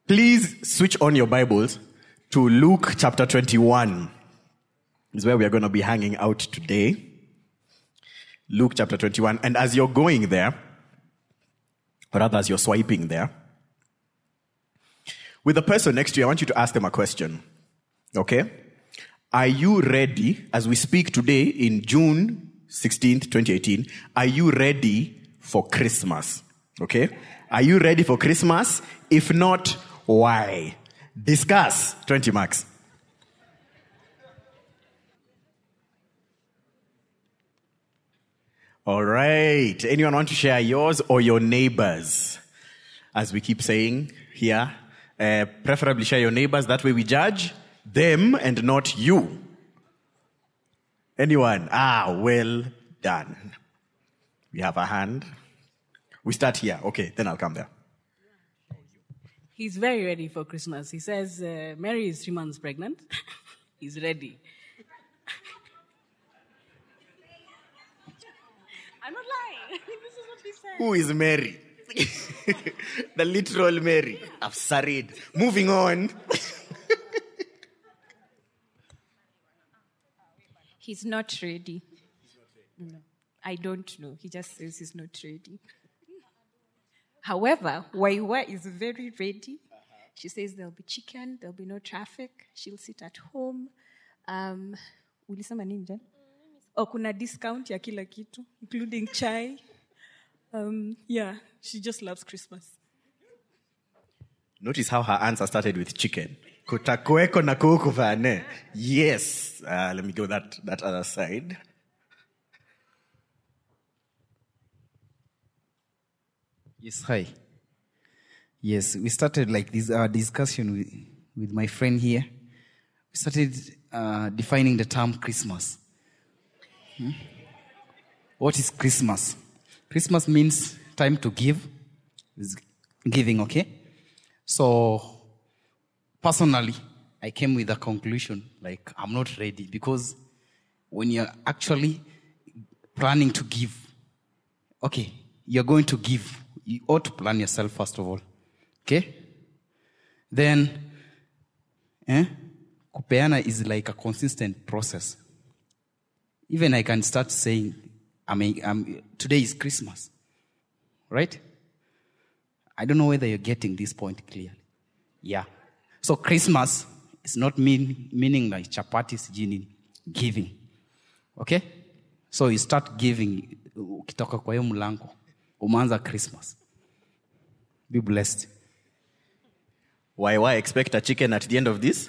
Please switch on your Bibles to Luke chapter 21. This is where we are going to be hanging out today. Luke chapter 21. And as you're going there, or rather as you're swiping there, with the person next to you, I want you to ask them a question. Okay? Are you ready, as we speak today in June 16th, 2018, are you ready for Christmas? Okay? Are you ready for Christmas? If not, why? Discuss. 20 marks. All right. Anyone want to share yours or your neighbors? As we keep saying here, preferably share your neighbors. That way we judge them and not you. Anyone? Well done. We have a hand. We start here. Okay, then I'll come there. He's very ready for Christmas. He says Mary is 3 months pregnant. He's ready. I'm not lying. This is what he said. Who is Mary? The literal Mary. Absurd. Moving on. He's not ready. No, I don't know. He just says he's not ready. However, Waiwa is very ready. She says there'll be chicken, there'll be no traffic. She'll sit at home. Ulisema nini Jen? Kuna discount ya kila kitu, including chai. Yeah, she just loves Christmas. Notice how her answer started with chicken. Kutakuweko na kuku vane. Yes. Let me go that other side. Yes, hi. Yes, we started like this discussion with my friend here. We started defining the term Christmas. What is Christmas? Christmas means time to give. It's giving, okay? So, personally, I came with a conclusion, like, I'm not ready. Because when you're actually planning to give, okay, you're going to give. You ought to plan yourself first of all. Okay? Then, kupeana is like a consistent process. Even I can start saying, today is Christmas. Right? I don't know whether you're getting this point clearly. Yeah. So Christmas is not meaning like chapatis, giving. Okay? So you start giving, ukitoka kwa hiyo mlango. Umanza Christmas. Be blessed. Why expect a chicken at the end of this?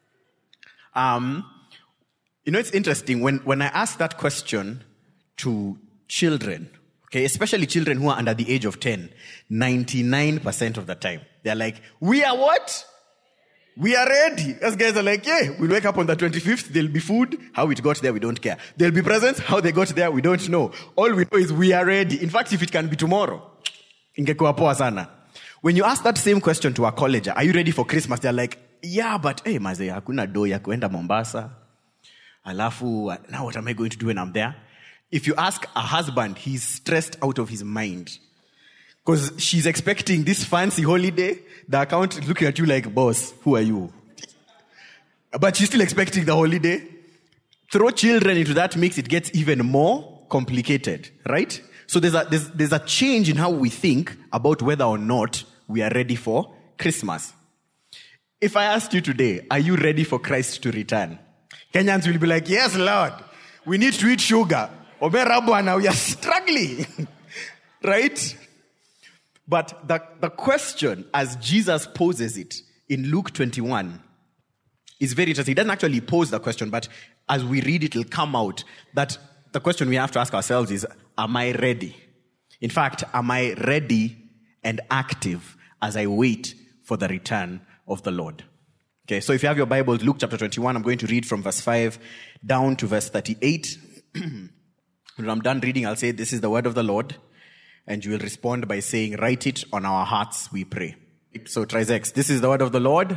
It's interesting when I ask that question to children, okay, especially children who are under the age of 10, 99% of the time, they're like, we are what? We are ready. Those guys are like, yeah, we'll wake up on the 25th, there'll be food. How it got there, we don't care. There'll be presents. How they got there, we don't know. All we know is we are ready. In fact, if it can be tomorrow, ingekuwa poa sana. When you ask that same question to a colleger, are you ready for Christmas? They're like, yeah, but hey, maze, hakuna do ya kuenda Mombasa. Alafu, now what am I going to do when I'm there? If you ask a husband, he's stressed out of his mind. Because she's expecting this fancy holiday. The account is looking at you like, boss, who are you? But she's still expecting the holiday. Throw children into that mix, it gets even more complicated, right? So there's a change in how we think about whether or not we are ready for Christmas. If I asked you today, are you ready for Christ to return? Kenyans will be like, yes, Lord. We need to eat sugar. Oberabwana, we are struggling. Right? But the question, as Jesus poses it in Luke 21, is very interesting. He doesn't actually pose the question, but as we read it, it'll come out that the question we have to ask ourselves is, am I ready? In fact, am I ready and active as I wait for the return of the Lord? Okay, so if you have your Bibles, Luke chapter 21, I'm going to read from verse 5 down to verse 38. When I'm done reading, I'll say, this is the word of the Lord. And you will respond by saying, write it on our hearts, we pray. So, Trizex, this is the word of the Lord.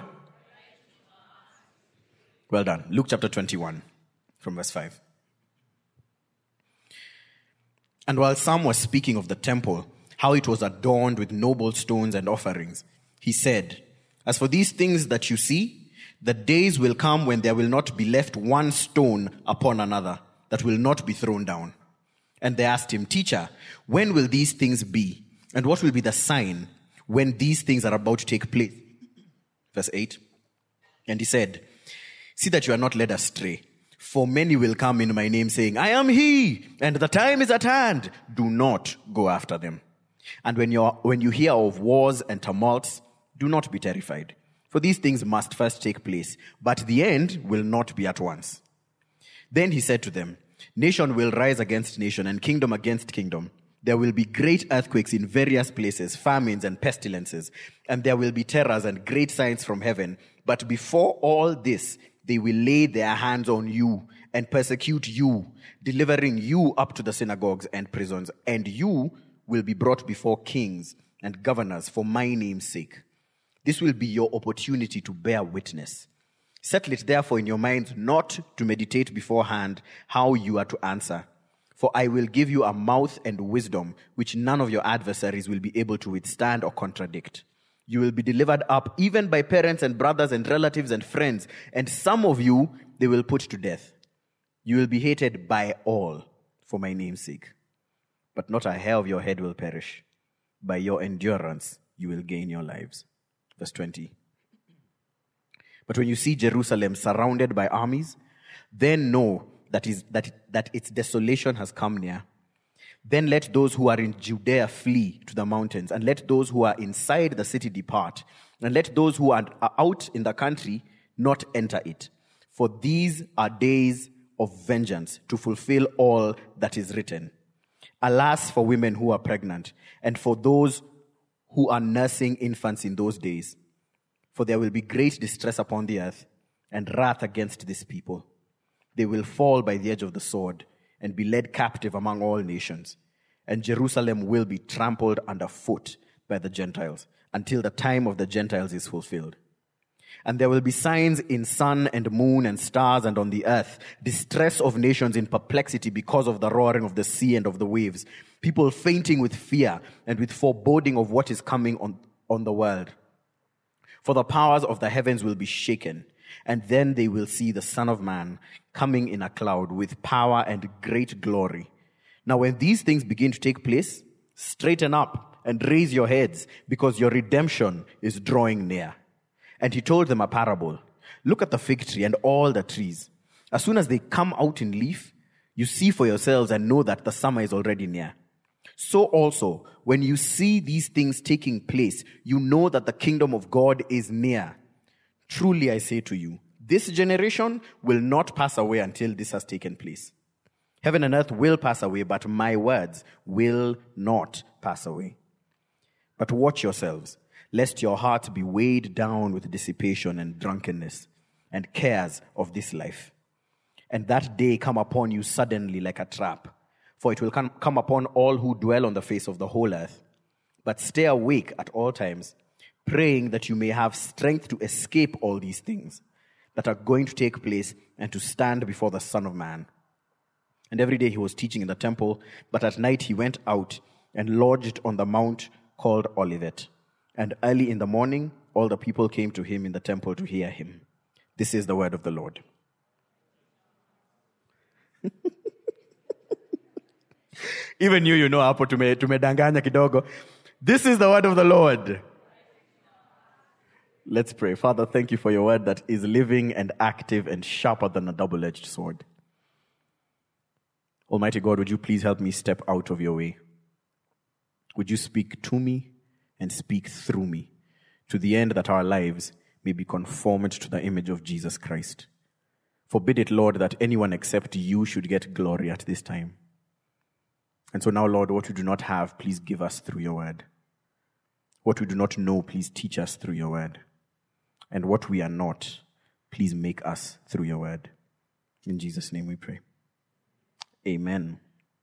Well done. Luke chapter 21, from verse 5. And while some were speaking of the temple, how it was adorned with noble stones and offerings, he said, As for these things that you see, the days will come when there will not be left one stone upon another that will not be thrown down. And they asked him, Teacher, when will these things be? And what will be the sign when these things are about to take place? Verse 8. And he said, See that you are not led astray. For many will come in my name saying, I am he, and the time is at hand. Do not go after them. And when you hear of wars and tumults, do not be terrified. For these things must first take place, but the end will not be at once. Then he said to them, Nation will rise against nation and kingdom against kingdom. There will be great earthquakes in various places, famines and pestilences, and there will be terrors and great signs from heaven. But before all this, they will lay their hands on you and persecute you, delivering you up to the synagogues and prisons, and you will be brought before kings and governors for my name's sake. This will be your opportunity to bear witness. Settle it therefore in your minds not to meditate beforehand how you are to answer. For I will give you a mouth and wisdom which none of your adversaries will be able to withstand or contradict. You will be delivered up even by parents and brothers and relatives and friends, and some of you they will put to death. You will be hated by all for my name's sake. But not a hair of your head will perish. By your endurance you will gain your lives. Verse 20. But when you see Jerusalem surrounded by armies, then know that its desolation has come near. Then let those who are in Judea flee to the mountains, and let those who are inside the city depart, and let those who are out in the country not enter it. For these are days of vengeance, to fulfill all that is written. Alas for women who are pregnant, and for those who are nursing infants in those days. For there will be great distress upon the earth, and wrath against this people. They will fall by the edge of the sword, and be led captive among all nations. And Jerusalem will be trampled underfoot by the Gentiles, until the time of the Gentiles is fulfilled. And there will be signs in sun and moon and stars and on the earth, distress of nations in perplexity because of the roaring of the sea and of the waves, people fainting with fear and with foreboding of what is coming on the world. For the powers of the heavens will be shaken, and then they will see the Son of Man coming in a cloud with power and great glory. Now when these things begin to take place, straighten up and raise your heads, because your redemption is drawing near. And he told them a parable. Look at the fig tree and all the trees. As soon as they come out in leaf, you see for yourselves and know that the summer is already near. So also, when you see these things taking place, you know that the kingdom of God is near. Truly I say to you, this generation will not pass away until this has taken place. Heaven and earth will pass away, but my words will not pass away. But watch yourselves, lest your hearts be weighed down with dissipation and drunkenness and cares of this life. And that day come upon you suddenly like a trap. For it will come upon all who dwell on the face of the whole earth. But stay awake at all times, praying that you may have strength to escape all these things that are going to take place and to stand before the Son of Man. And every day he was teaching in the temple, but at night he went out and lodged on the mount called Olivet. And early in the morning, all the people came to him in the temple to hear him. This is the word of the Lord. Even you know hapo tumedanganya kidogo. This is the word of the Lord. Let's pray. Father, thank you for your word that is living and active and sharper than a double-edged sword. Almighty God, would you please help me step out of your way? Would you speak to me and speak through me, to the end that our lives may be conformed to the image of Jesus Christ? Forbid it, Lord, that anyone except you should get glory at this time. And so now, Lord, what we do not have, please give us through your word. What we do not know, please teach us through your word. And what we are not, please make us through your word. In Jesus' name we pray. Amen.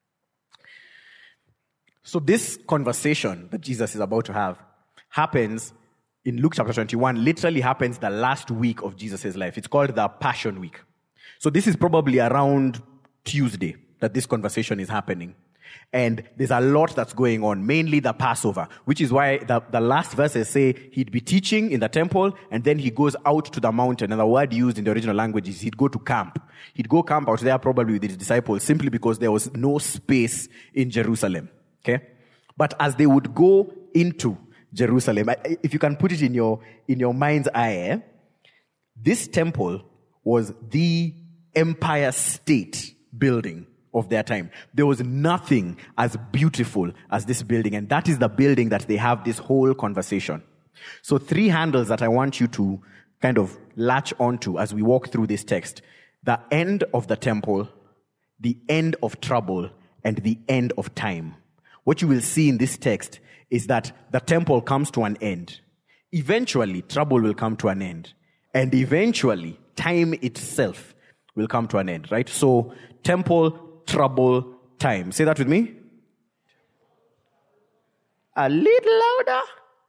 So this conversation that Jesus is about to have happens in Luke chapter 21, literally happens the last week of Jesus' life. It's called the Passion Week. So this is probably around Tuesday that this conversation is happening. And there's a lot that's going on, mainly the Passover, which is why the last verses say he'd be teaching in the temple and then he goes out to the mountain. And the word used in the original language is he'd go to camp. He'd go camp out there probably with his disciples simply because there was no space in Jerusalem. Okay? But as they would go into Jerusalem, if you can put it in your mind's eye, this temple was the empire state building of their time. There was nothing as beautiful as this building, and that is the building that they have this whole conversation. So 3 handles that I want you to kind of latch onto as we walk through this text. The end of the temple, the end of trouble, and the end of time. What you will see in this text is that the temple comes to an end. Eventually, trouble will come to an end. And eventually, time itself will come to an end, right? So, temple, trouble, time. Say that with me. A little louder.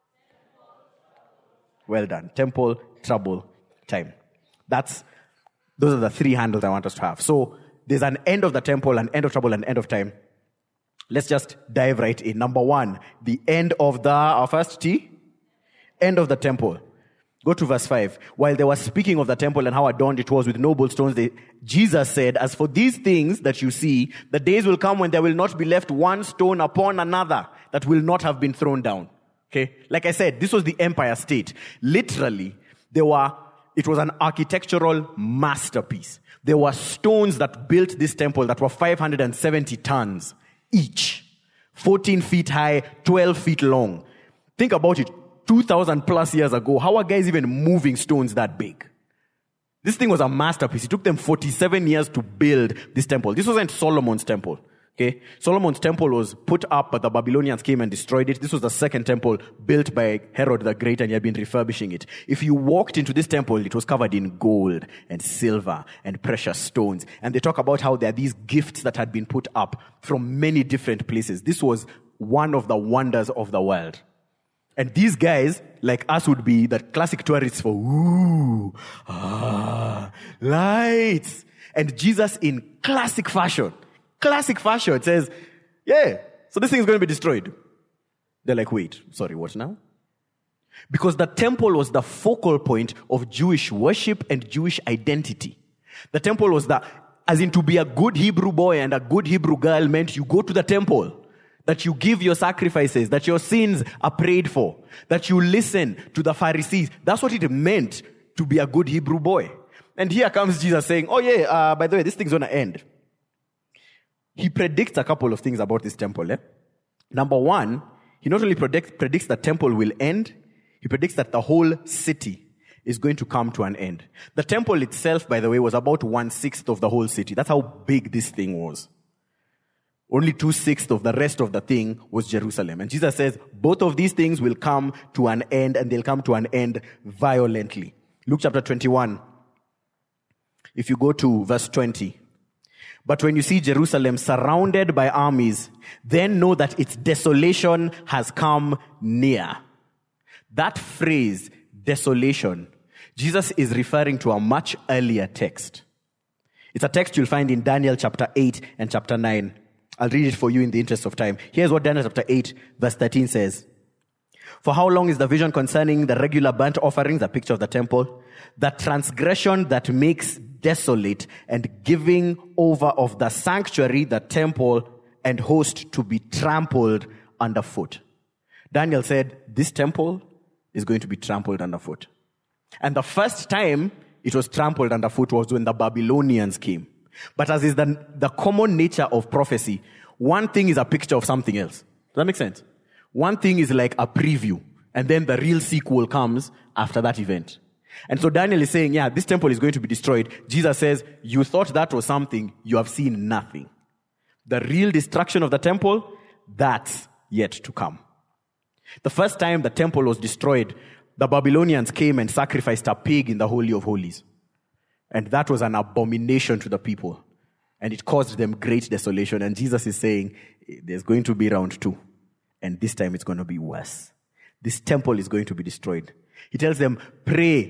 Well done. Temple, trouble, time. Those are the 3 handles I want us to have. So, there's an end of the temple, an end of trouble, an end of time. Let's just dive right in. Number 1, the end of our first T, end of the temple. Go to verse 5. While they were speaking of the temple and how adorned it was with noble stones, Jesus said, as for these things that you see, the days will come when there will not be left one stone upon another that will not have been thrown down. Okay? Like I said, this was the empire state. Literally, it was an architectural masterpiece. There were stones that built this temple that were 570 tons each. 14 feet high, 12 feet long. Think about it. 2,000 plus years ago, how are guys even moving stones that big? This thing was a masterpiece. It took them 47 years to build this temple. This wasn't Solomon's temple. Okay? Solomon's temple was put up, but the Babylonians came and destroyed it. This was the second temple built by Herod the Great, and he had been refurbishing it. If you walked into this temple, it was covered in gold and silver and precious stones. And they talk about how there are these gifts that had been put up from many different places. This was one of the wonders of the world. And these guys, like us, would be the classic tourists for, lights. And Jesus in classic fashion says, yeah, so this thing is going to be destroyed. They're like, wait, sorry, what now? Because the temple was the focal point of Jewish worship and Jewish identity. The temple was as in to be a good Hebrew boy and a good Hebrew girl meant you go to the temple. That you give your sacrifices, that your sins are prayed for, that you listen to the Pharisees. That's what it meant to be a good Hebrew boy. And here comes Jesus saying, by the way, this thing's going to end. He predicts a couple of things about this temple. Number 1, he not only predicts the temple will end, he predicts that the whole city is going to come to an end. The temple itself, by the way, was about 1/6 of the whole city. That's how big this thing was. Only 2/6 of the rest of the thing was Jerusalem. And Jesus says, both of these things will come to an end, and they'll come to an end violently. Luke chapter 21. If you go to verse 20. But when you see Jerusalem surrounded by armies, then know that its desolation has come near. That phrase, desolation, Jesus is referring to a much earlier text. It's a text you'll find in Daniel chapter 8 and chapter 9. I'll read it for you in the interest of time. Here's what Daniel chapter 8, verse 13 says. For how long is the vision concerning the regular burnt offerings, a picture of the temple, the transgression that makes desolate and giving over of the sanctuary, the temple, and host to be trampled underfoot? Daniel said, this temple is going to be trampled underfoot. And the first time it was trampled underfoot was when the Babylonians came. But as is the common nature of prophecy, one thing is a picture of something else. Does that make sense? One thing is like a preview, and then the real sequel comes after that event. And so Daniel is saying, yeah, this temple is going to be destroyed. Jesus says, you thought that was something, you have seen nothing. The real destruction of the temple, that's yet to come. The first time the temple was destroyed, the Babylonians came and sacrificed a pig in the Holy of Holies. And that was an abomination to the people. And it caused them great desolation. And Jesus is saying, there's going to be round 2. And this time it's going to be worse. This temple is going to be destroyed. He tells them, pray.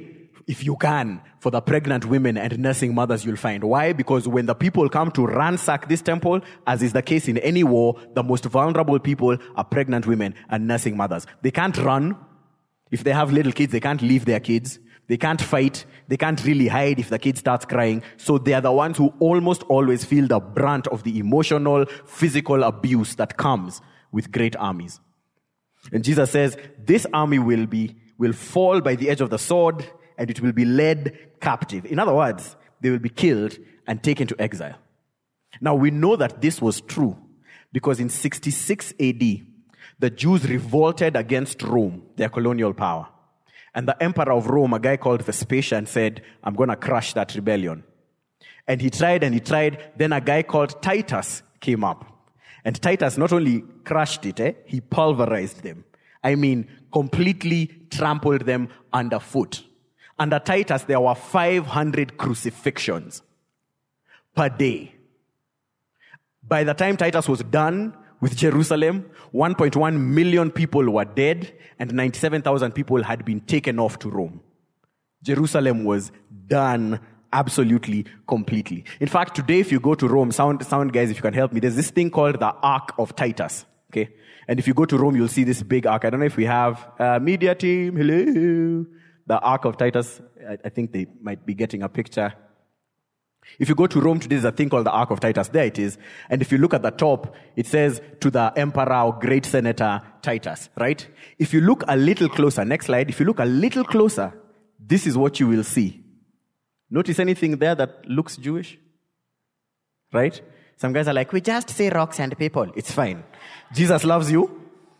if you can, for the pregnant women and nursing mothers you'll find. Why? Because when the people come to ransack this temple, as is the case in any war, the most vulnerable people are pregnant women and nursing mothers. They can't run. If they have little kids, they can't leave their kids. They can't fight. They can't really hide if the kid starts crying. So they are the ones who almost always feel the brunt of the emotional, physical abuse that comes with great armies. And Jesus says, this army will fall by the edge of the sword, and it will be led captive. In other words, they will be killed and taken to exile. Now we know that this was true because in 66 AD, the Jews revolted against Rome, their colonial power. And the emperor of Rome, a guy called Vespasian, said, I'm going to crush that rebellion. And he tried. Then a guy called Titus came up. And Titus not only crushed it, he pulverized them. I mean, completely trampled them underfoot. Under Titus, there were 500 crucifixions per day. By the time Titus was done with Jerusalem, 1.1 million people were dead and 97,000 people had been taken off to Rome. Jerusalem was done absolutely, completely. In fact, today if you go to Rome, sound guys, if you can help me, there's this thing called the Ark of Titus. Okay? And if you go to Rome, you'll see this big ark. I don't know if we have media team. Hello. The Ark of Titus. I think they might be getting a picture. If you go to Rome today, there's a thing called the Ark of Titus. There it is. And if you look at the top, it says to the emperor or great senator Titus, right? If you look a little closer, next slide, if you look a little closer, this is what you will see. Notice anything there that looks Jewish? Right? Some guys are like, we just say rocks and people. It's fine. Jesus loves you.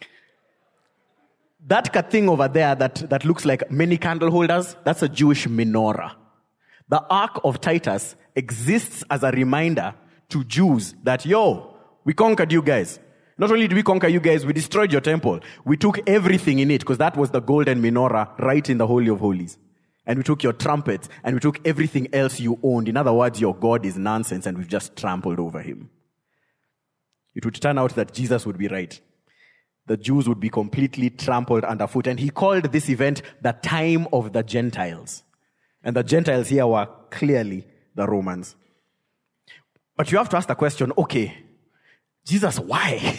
That thing over there that looks like many candle holders, that's a Jewish menorah. The Ark of Titus exists as a reminder to Jews that, we conquered you guys. Not only did we conquer you guys, we destroyed your temple. We took everything in it because that was the golden menorah right in the Holy of Holies. And we took your trumpets and we took everything else you owned. In other words, your God is nonsense and we've just trampled over him. It would turn out that Jesus would be right. The Jews would be completely trampled underfoot. And he called this event the time of the Gentiles. And the Gentiles here were clearly the Romans. But you have to ask the question, okay, Jesus, why?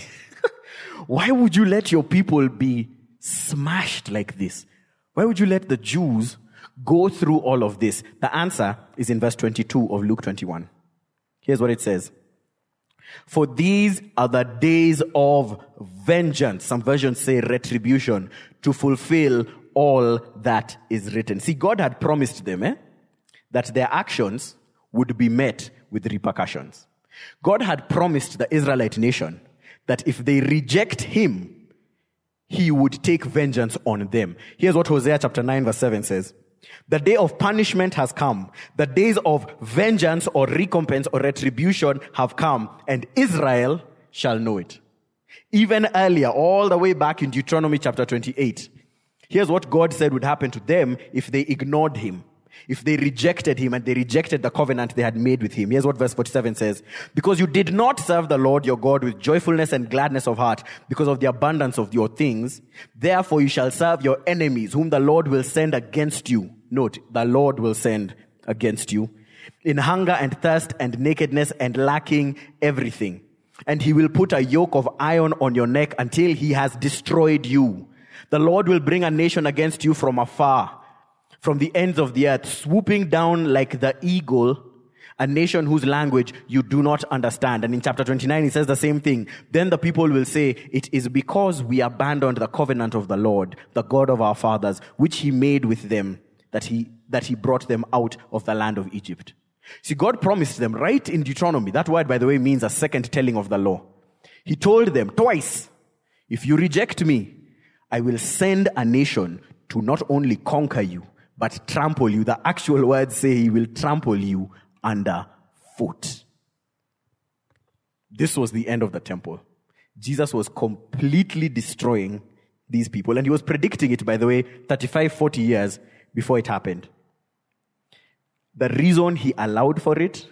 Why would you let your people be smashed like this? Why would you let the Jews go through all of this? The answer is in verse 22 of Luke 21. Here's what it says. For these are the days of vengeance. Some versions say retribution, to fulfill all that is written. See, God had promised them that their actions would be met with repercussions. God had promised the Israelite nation that if they reject him, he would take vengeance on them. Here's what Hosea chapter 9 verse 7 says. The day of punishment has come. The days of vengeance or recompense or retribution have come, and Israel shall know it. Even earlier, all the way back in Deuteronomy chapter 28, here's what God said would happen to them if they ignored him, if they rejected him and they rejected the covenant they had made with him. Here's what verse 47 says. Because you did not serve the Lord your God with joyfulness and gladness of heart because of the abundance of your things, therefore you shall serve your enemies whom the Lord will send against you. Note, the Lord will send against you in hunger and thirst and nakedness and lacking everything. And he will put a yoke of iron on your neck until he has destroyed you. The Lord will bring a nation against you from afar, from the ends of the earth, swooping down like the eagle, a nation whose language you do not understand. And in chapter 29, he says the same thing. Then the people will say, it is because we abandoned the covenant of the Lord, the God of our fathers, which he made with them, that he brought them out of the land of Egypt. See, God promised them right in Deuteronomy. That word, by the way, means a second telling of the law. He told them twice, if you reject me, I will send a nation to not only conquer you, but trample you. The actual words say he will trample you underfoot. This was the end of the temple. Jesus was completely destroying these people. And he was predicting it, by the way, 35, 40 years before it happened. The reason he allowed for it,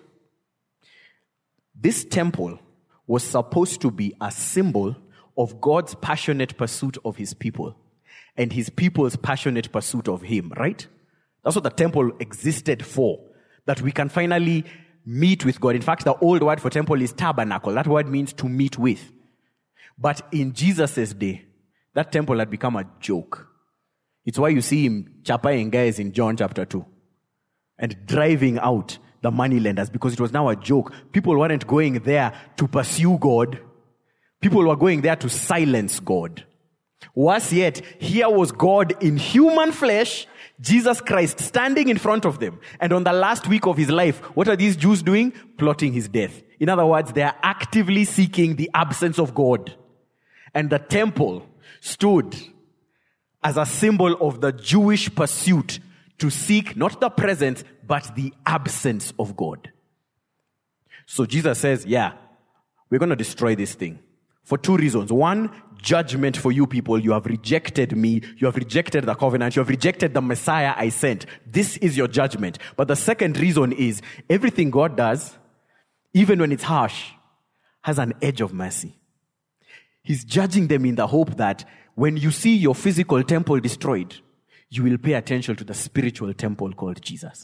this temple was supposed to be a symbol of God's passionate pursuit of his people and his people's passionate pursuit of him, right? That's what the temple existed for. That we can finally meet with God. In fact, the old word for temple is tabernacle. That word means to meet with. But in Jesus' day, that temple had become a joke. It's why you see him chapaing guys in John chapter 2 and driving out the moneylenders, because it was now a joke. People weren't going there to pursue God. People were going there to silence God. Worse yet, here was God in human flesh, Jesus Christ, standing in front of them. And on the last week of his life, what are these Jews doing? Plotting his death. In other words, they are actively seeking the absence of God. And the temple stood as a symbol of the Jewish pursuit to seek not the presence, but the absence of God. So Jesus says, yeah, we're going to destroy this thing for two reasons. One, judgment for you people. You have rejected me. You have rejected the covenant. You have rejected the Messiah I sent. This is your judgment. But the second reason is everything God does, even when it's harsh, has an edge of mercy. He's judging them in the hope that when you see your physical temple destroyed, you will pay attention to the spiritual temple called Jesus.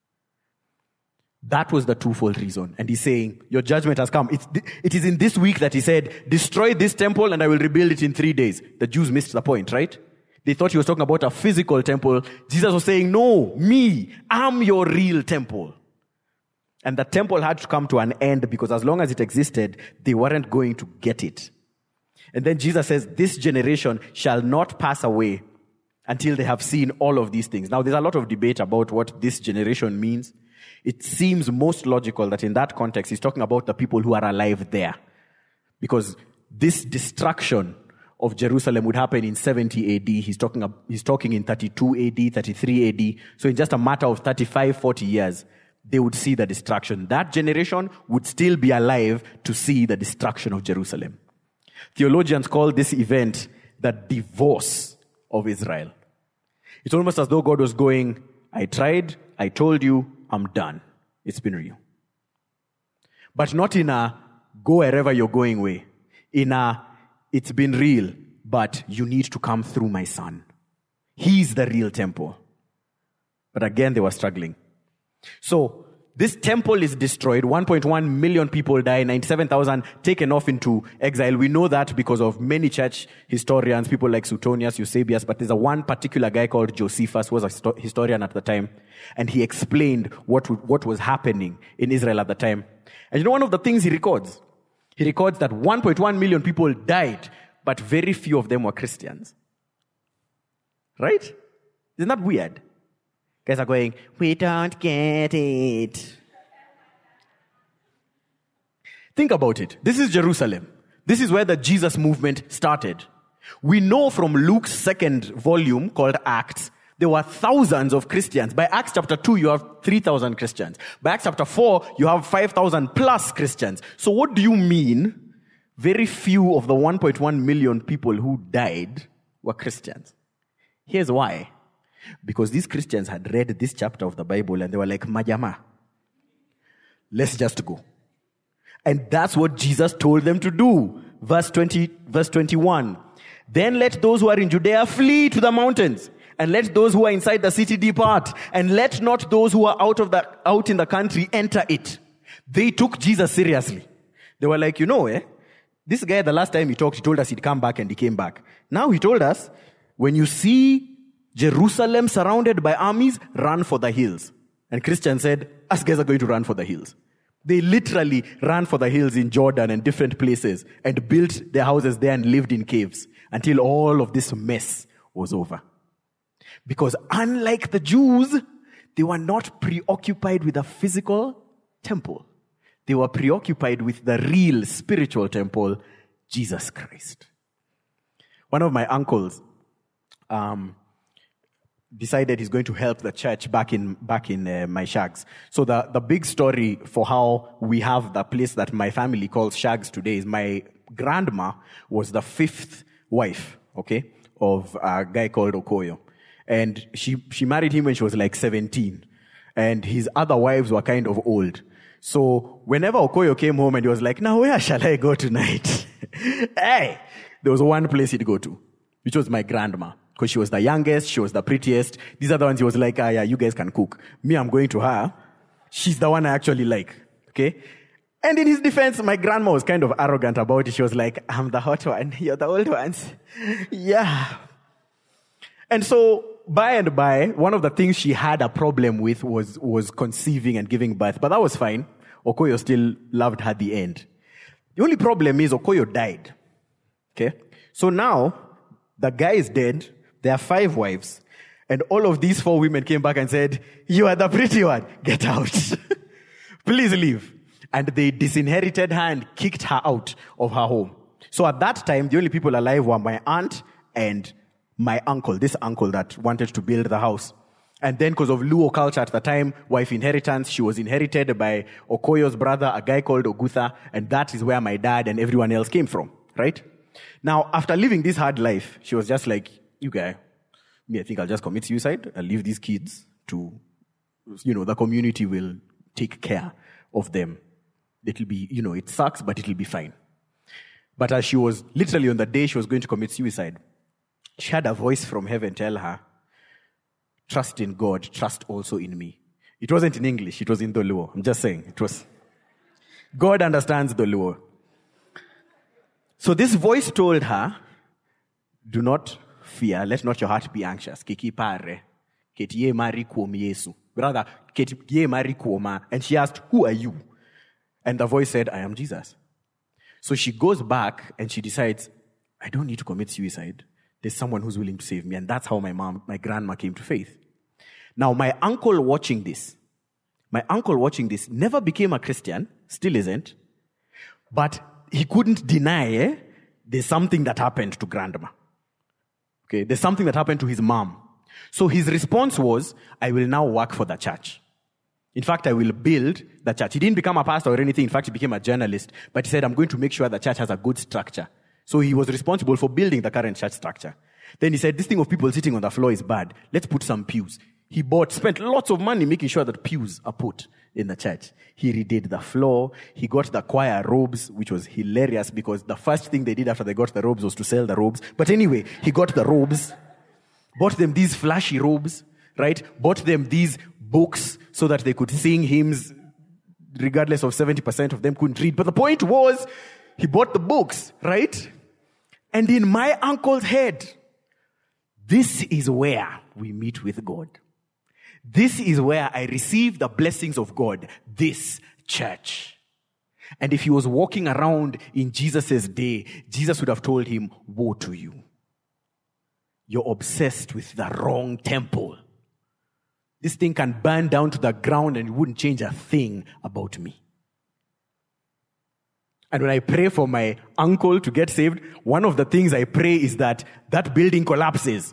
That was the twofold reason. And he's saying, your judgment has come. It is in this week that he said, destroy this temple and I will rebuild it in 3 days. The Jews missed the point, right? They thought he was talking about a physical temple. Jesus was saying, no, I'm your real temple. And the temple had to come to an end because as long as it existed, they weren't going to get it. And then Jesus says, this generation shall not pass away until they have seen all of these things. Now, there's a lot of debate about what this generation means. It seems most logical that in that context, he's talking about the people who are alive there. Because this destruction of Jerusalem would happen in 70 AD. He's talking in 32 AD, 33 AD. So in just a matter of 35, 40 years, they would see the destruction. That generation would still be alive to see the destruction of Jerusalem. Theologians call this event the divorce of Israel. It's almost as though God was going, I tried, I told you, I'm done. It's been real. But not in a go wherever you're going way. In a it's been real, but you need to come through my son. He's the real temple. But again, they were struggling. So, this temple is destroyed. 1.1 million people die. 97,000 taken off into exile. We know that because of many church historians, people like Suetonius, Eusebius, but there's one particular guy called Josephus who was a historian at the time. And he explained what was happening in Israel at the time. And you know one of the things he records? He records that 1.1 million people died, but very few of them were Christians. Right? Isn't that weird? Guys are going, we don't get it. Think about it. This is Jerusalem. This is where the Jesus movement started. We know from Luke's second volume called Acts, there were thousands of Christians. By Acts chapter 2, you have 3,000 Christians. By Acts chapter 4, you have 5,000 plus Christians. So what do you mean? Very few of the 1.1 million people who died were Christians. Here's why. Because these Christians had read this chapter of the Bible and they were like, Majama, let's just go. And that's what Jesus told them to do. Verse 21. Then let those who are in Judea flee to the mountains, and let those who are inside the city depart, and let not those who are out in the country enter it. They took Jesus seriously. They were like, this guy, the last time he talked, he told us he'd come back and he came back. Now he told us, when you see Jerusalem surrounded by armies, run for the hills. And Christians said, us guys are going to run for the hills. They literally ran for the hills in Jordan and different places and built their houses there and lived in caves until all of this mess was over. Because unlike the Jews, they were not preoccupied with a physical temple. They were preoccupied with the real spiritual temple, Jesus Christ. One of my uncles, decided he's going to help the church back in my Shags. So the big story for how we have the place that my family calls Shags today is my grandma was the fifth wife, of a guy called Okoyo. And she married him when she was like 17. And his other wives were kind of old. So whenever Okoyo came home and he was like, now where shall I go tonight? Hey, there was one place he'd go to, which was my grandma. because she was the youngest, she was the prettiest. These are the ones he was like, yeah, you guys can cook. Me, I'm going to her. She's the one I actually like. Okay? And in his defense, my grandma was kind of arrogant about it. She was like, I'm the hot one. You're the old ones. Yeah. And so, by and by, one of the things she had a problem with was conceiving and giving birth. But that was fine. Okoyo still loved her at the end. The only problem is Okoyo died. Okay? So now, the guy is dead. There are 5 wives. And all of these 4 women came back and said, you are the pretty one. Get out. Please leave. And they disinherited her and kicked her out of her home. So at that time, the only people alive were my aunt and my uncle, this uncle that wanted to build the house. And then because of Luo culture at the time, wife inheritance, she was inherited by Okoyo's brother, a guy called Ogutha, and that is where my dad and everyone else came from, right? Now, after living this hard life, she was just like, you guy, me, I think I'll just commit suicide. I'll leave these kids to, the community will take care of them. It'll be, it sucks, but it'll be fine. But as she was literally on the day she was going to commit suicide, she had a voice from heaven tell her, trust in God, trust also in me. It wasn't in English, it was in the Luo. I'm just saying, it was. God understands the Luo. So this voice told her, do not fear, let not your heart be anxious. Kiki pare, ketiye mari kuom Yesu. Brother, ketiye mari kuoma. And she asked, who are you? And the voice said, I am Jesus. So she goes back and she decides, I don't need to commit suicide. There's someone who's willing to save me. And that's how my grandma came to faith. Now, my uncle watching this never became a Christian, still isn't, but he couldn't deny there's something that happened to grandma. Okay, there's something that happened to his mom. So his response was, I will now work for the church. In fact, I will build the church. He didn't become a pastor or anything. In fact, he became a journalist. But he said, I'm going to make sure the church has a good structure. So he was responsible for building the current church structure. Then he said, this thing of people sitting on the floor is bad. Let's put some pews. He spent lots of money making sure that pews are put in the church. He redid the floor. He got the choir robes, which was hilarious because the first thing they did after they got the robes was to sell the robes. But anyway, he got the robes, bought them these flashy robes, right? Bought them these books so that they could sing hymns, regardless of 70% of them couldn't read. But the point was, he bought the books, right? And in my uncle's head, this is where we meet with God. This is where I receive the blessings of God, this church. And if he was walking around in Jesus' day, Jesus would have told him, woe to you. You're obsessed with the wrong temple. This thing can burn down to the ground and it wouldn't change a thing about me. And when I pray for my uncle to get saved, one of the things I pray is that building collapses.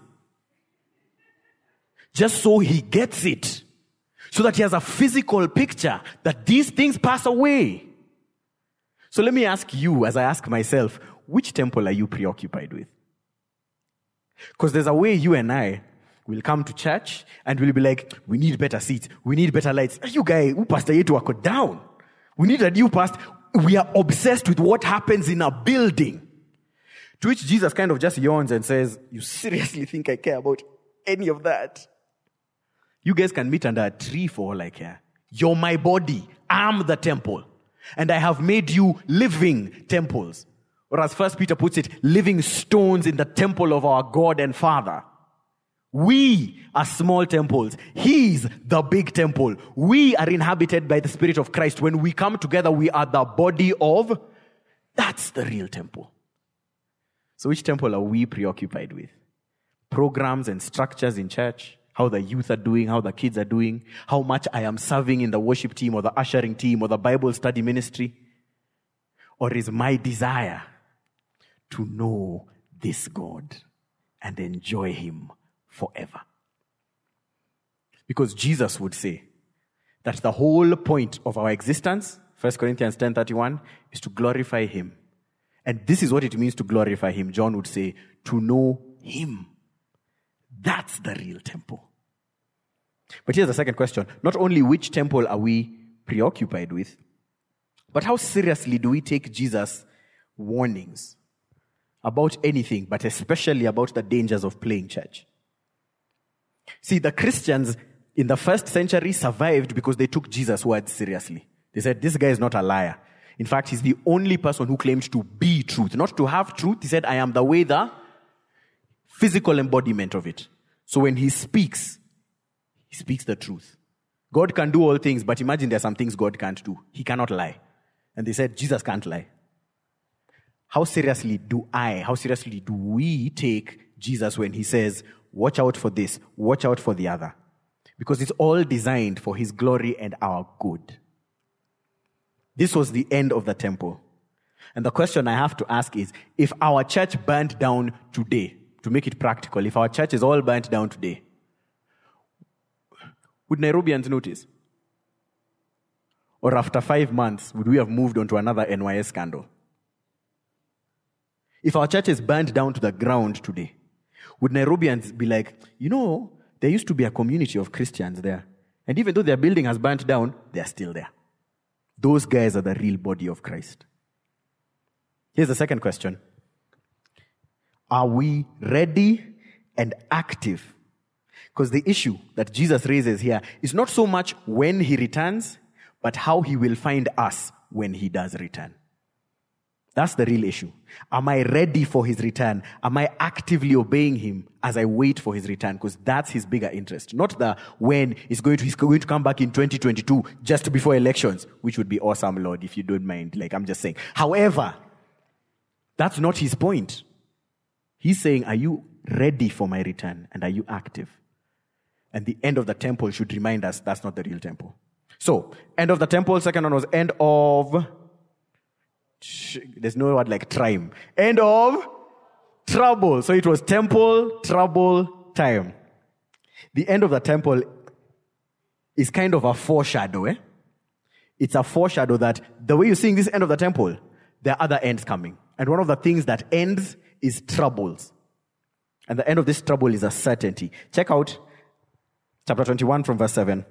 Just so he gets it. So that he has a physical picture that these things pass away. So let me ask you, as I ask myself, which temple are you preoccupied with? Because there's a way you and I will come to church and we'll be like, we need better seats. We need better lights. You guys, pastor yetu wako down. We need a new pastor. We are obsessed with what happens in a building. To which Jesus kind of just yawns and says, you seriously think I care about any of that? You guys can meet under a tree for all I care. You're my body. I'm the temple. And I have made you living temples. Or as 1 Peter puts it, living stones in the temple of our God and Father. We are small temples. He's the big temple. We are inhabited by the Spirit of Christ. When we come together, we are the body of... That's the real temple. So which temple are we preoccupied with? Programs and structures in church? How the youth are doing, how the kids are doing, how much I am serving in the worship team or the ushering team or the Bible study ministry? Or is my desire to know this God and enjoy him forever? Because Jesus would say that the whole point of our existence, 1 Corinthians 10:31, is to glorify him. And this is what it means to glorify him. John would say, to know him. That's the real temple. But here's the second question. Not only which temple are we preoccupied with, but how seriously do we take Jesus' warnings about anything, but especially about the dangers of playing church. See, the Christians in the first century survived because they took Jesus' words seriously. They said, this guy is not a liar. In fact, he's the only person who claimed to be truth, not to have truth. He said, I am the way, the physical embodiment of it. So when he speaks the truth. God can do all things, but imagine there are some things God can't do. He cannot lie. And they said, Jesus can't lie. How seriously do we take Jesus when he says, watch out for this, watch out for the other? Because it's all designed for his glory and our good. This was the end of the temple. And the question I have to ask is, if our church burnt down today, to make it practical, if our church is all burnt down today, would Nairobians notice? Or after 5 months, would we have moved on to another NYS scandal? If our church is burnt down to the ground today, would Nairobians be like, there used to be a community of Christians there. And even though their building has burnt down, they're still there. Those guys are the real body of Christ. Here's the second question. Are we ready and active? Because the issue that Jesus raises here is not so much when he returns, but how he will find us when he does return. That's the real issue. Am I ready for his return? Am I actively obeying him as I wait for his return? Because that's his bigger interest. Not the when he's going to come back in 2022 just before elections, which would be awesome, Lord, if you don't mind. I'm just saying. However, that's not his point. He's saying, are you ready for my return? And are you active? And the end of the temple should remind us that's not the real temple. So, end of the temple. Second one was end of... There's no word like time. End of trouble. So it was temple, trouble, time. The end of the temple is kind of a foreshadow. It's a foreshadow that the way you're seeing this end of the temple, there are other ends coming. And one of the things that ends is troubles. And the end of this trouble is a certainty. Check out chapter 21 from verse 7.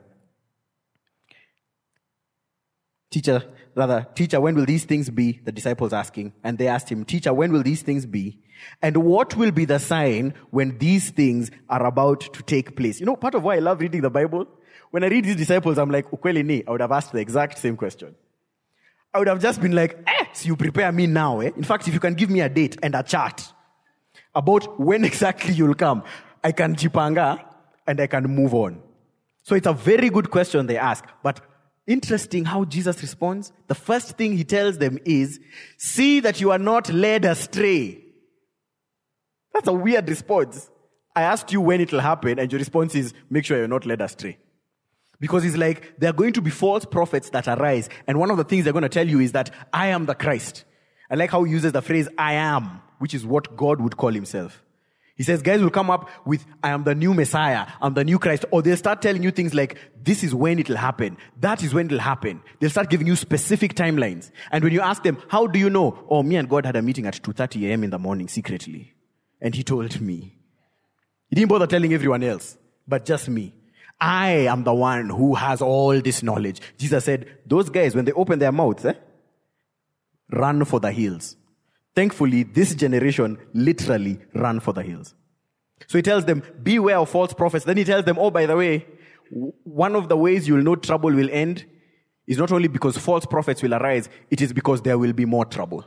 Teacher, when will these things be? The disciples asking. And they asked him, Teacher, when will these things be? And what will be the sign when these things are about to take place? Part of why I love reading the Bible, when I read these disciples, I'm like, ukweli ni, I would have asked the exact same question. I would have just been like, so you prepare me now, In fact, if you can give me a date and a chart about when exactly you'll come, I can jipanga and I can move on. So it's a very good question they ask, but interesting how Jesus responds. The first thing he tells them is, see that you are not led astray. That's a weird response. I asked you when it will happen, and your response is, make sure you're not led astray. Because it's like, there are going to be false prophets that arise, and one of the things they're going to tell you is that I am the Christ. I like how he uses the phrase, I am, which is what God would call himself. He says, guys will come up with, I am the new Messiah, I'm the new Christ. Or they'll start telling you things like, this is when it'll happen. That is when it'll happen. They'll start giving you specific timelines. And when you ask them, how do you know? Oh, me and God had a meeting at 2:30 a.m. in the morning secretly. And he told me. He didn't bother telling everyone else, but just me. I am the one who has all this knowledge. Jesus said, those guys, when they open their mouths, run for the hills. Thankfully, this generation literally ran for the hills. So he tells them, beware of false prophets. Then he tells them, oh, by the way, one of the ways you'll know trouble will end is not only because false prophets will arise, it is because there will be more trouble.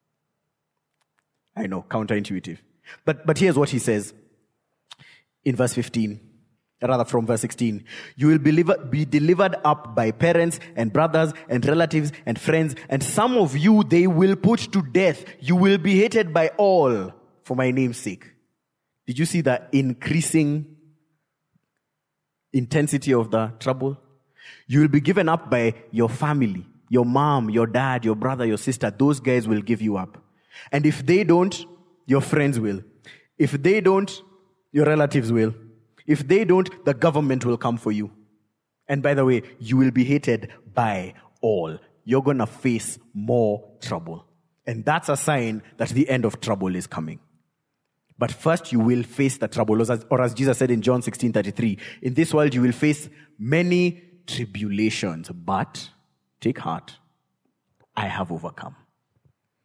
I know, counterintuitive. But here's what he says in verse 15. Rather from verse 16, you will be delivered up by parents and brothers and relatives and friends, and some of you they will put to death. You will be hated by all for my name's sake. Did you see the increasing intensity of the trouble? You will be given up by your family, your mom, your dad, your brother, your sister. Those guys will give you up. And if they don't, your friends will. If they don't, your relatives will. If they don't, the government will come for you. And by the way, you will be hated by all. You're going to face more trouble. And that's a sign that the end of trouble is coming. But first you will face the trouble. Or as Jesus said in John 16:33, in this world you will face many tribulations. But take heart, I have overcome.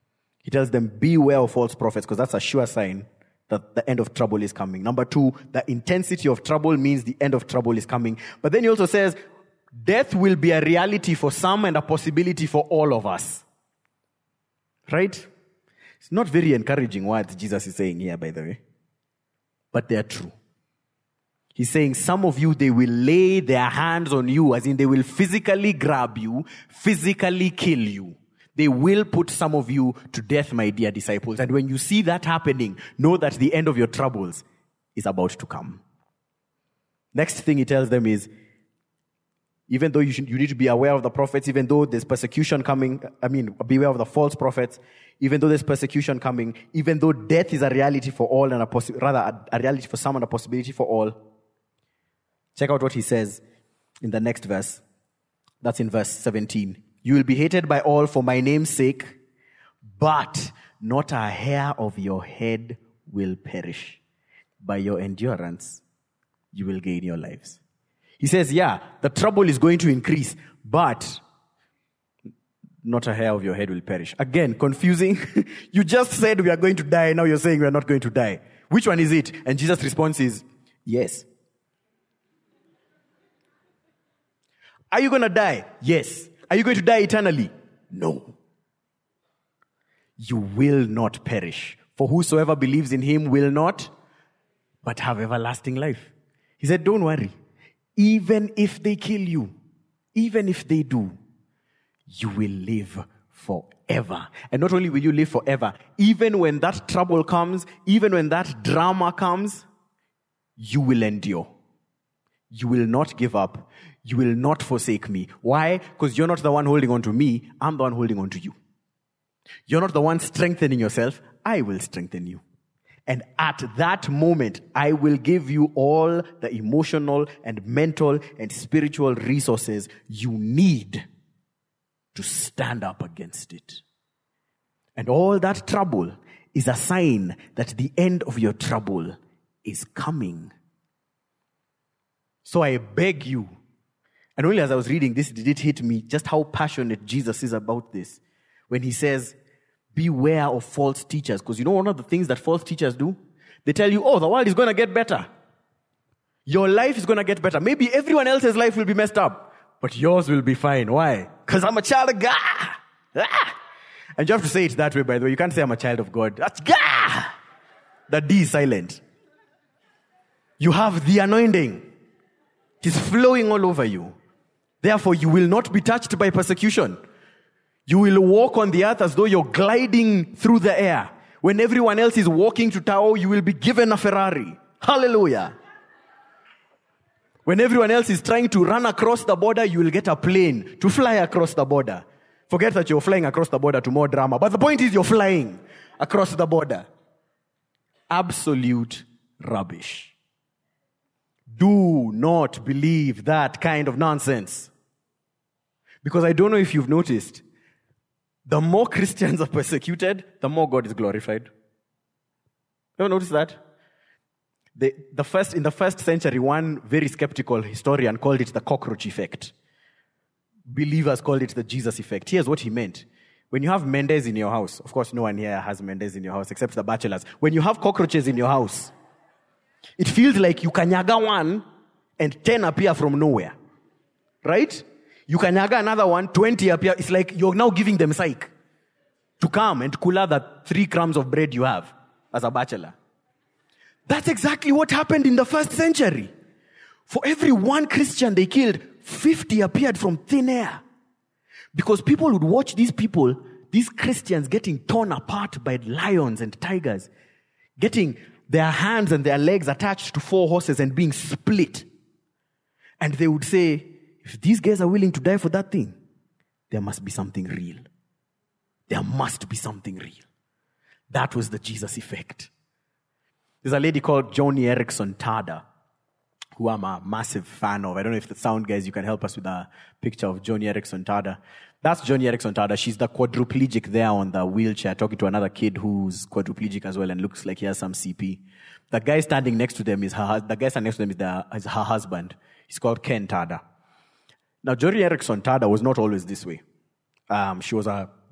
He tells them, beware of false prophets, because that's a sure sign that the end of trouble is coming. Number 2, the intensity of trouble means the end of trouble is coming. But then he also says, death will be a reality for some and a possibility for all of us. Right? It's not very encouraging words Jesus is saying here, by the way. But they are true. He's saying some of you, they will lay their hands on you, as in they will physically grab you, physically kill you. They will put some of you to death, my dear disciples. And when you see that happening, know that the end of your troubles is about to come. Next thing he tells them is, even though you need to be aware of the prophets, even though there's persecution coming, beware of the false prophets, even though there's persecution coming, even though death is a reality for all and a reality for some and a possibility for all. Check out what he says in the next verse. That's in verse 17. You will be hated by all for my name's sake, but not a hair of your head will perish. By your endurance, you will gain your lives. He says, yeah, the trouble is going to increase, but not a hair of your head will perish. Again, confusing. You just said we are going to die, now you're saying we are not going to die. Which one is it? And Jesus' response is, yes. Are you going to die? Yes. Are you going to die eternally? No. You will not perish. For whosoever believes in him will not, but have everlasting life. He said, don't worry. Even if they kill you, even if they do, you will live forever. And not only will you live forever, even when that trouble comes, even when that drama comes, you will endure. You will not give up. You will not forsake me. Why? Because you're not the one holding on to me. I'm the one holding on to you. You're not the one strengthening yourself. I will strengthen you. And at that moment, I will give you all the emotional and mental and spiritual resources you need to stand up against it. And all that trouble is a sign that the end of your trouble is coming. So I beg you, and only as I was reading this did it hit me just how passionate Jesus is about this. When he says, beware of false teachers. Because you know one of the things that false teachers do? They tell you, oh, the world is going to get better. Your life is going to get better. Maybe everyone else's life will be messed up, but yours will be fine. Why? Because I'm a child of God. Ah! And you have to say it that way, by the way. You can't say I'm a child of God. That's God. The D is silent. You have the anointing. It's flowing all over you. Therefore, you will not be touched by persecution. You will walk on the earth as though you're gliding through the air. When everyone else is walking to Tao, you will be given a Ferrari. Hallelujah. When everyone else is trying to run across the border, you will get a plane to fly across the border. Forget that you're flying across the border to more drama. But the point is you're flying across the border. Absolute rubbish. Do not believe that kind of nonsense. Because I don't know if you've noticed, the more Christians are persecuted, the more God is glorified. Ever notice that? In the first century, one very skeptical historian called it the cockroach effect. Believers called it the Jesus effect. Here's what he meant. When you have Mendes in your house, of course no one here has Mendes in your house except the bachelors. When you have cockroaches in your house, it feels like you kanyaga one and 10 appear from nowhere. Right? You kanyaga another one, 20 appear. It's like you're now giving them psych to come and cooler the 3 crumbs of bread you have as a bachelor. That's exactly what happened in the first century. For every one Christian they killed, 50 appeared from thin air. Because people would watch these people, these Christians, getting torn apart by lions and tigers, getting their hands and their legs attached to 4 horses and being split. And they would say, if these guys are willing to die for that thing, there must be something real. There must be something real. That was the Jesus effect. There's a lady called Joni Eareckson Tada, who I'm a massive fan of. I don't know if the sound guys, you can help us with a picture of Joni Eareckson Tada. That's Joni Eareckson Tada. She's the quadriplegic there on the wheelchair, talking to another kid who's quadriplegic as well and looks like he has some CP. The guy standing next to them is her husband. He's called Ken Tada. Now, Joni Eareckson Tada was not always this way. She was a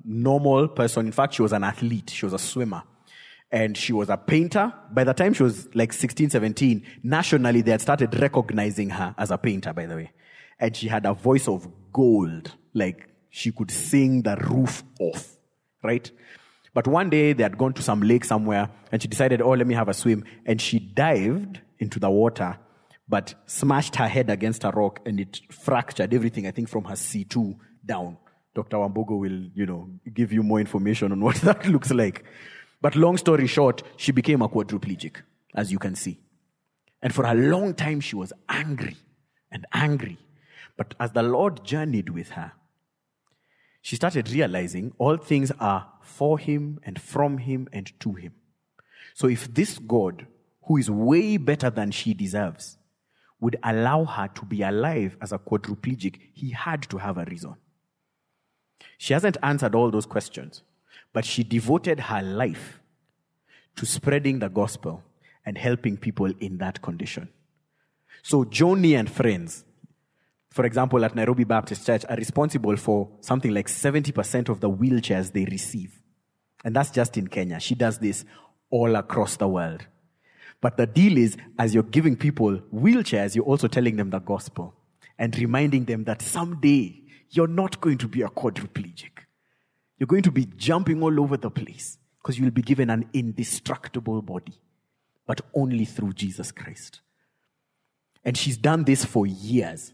normal person. In fact, she was an athlete. She was a swimmer. And she was a painter. By the time she was like 16, 17, nationally they had started recognizing her as a painter, by the way. And she had a voice of gold. Like, she could sing the roof off, right? But one day they had gone to some lake somewhere and she decided, oh, let me have a swim. And she dived into the water, but smashed her head against a rock and it fractured everything, I think, from her C2 down. Dr. Wambogo will, give you more information on what that looks like. But long story short, she became a quadriplegic, as you can see. And for a long time, she was angry and angry. But as the Lord journeyed with her, she started realizing all things are for him and from him and to him. So if this God, who is way better than she deserves, would allow her to be alive as a quadriplegic, he had to have a reason. She hasn't answered all those questions, but she devoted her life to spreading the gospel and helping people in that condition. So Joni and friends, for example, at Nairobi Baptist Church, are responsible for something like 70% of the wheelchairs they receive. And that's just in Kenya. She does this all across the world. But the deal is, as you're giving people wheelchairs, you're also telling them the gospel and reminding them that someday you're not going to be a quadriplegic. You're going to be jumping all over the place because you'll be given an indestructible body, but only through Jesus Christ. And she's done this for years.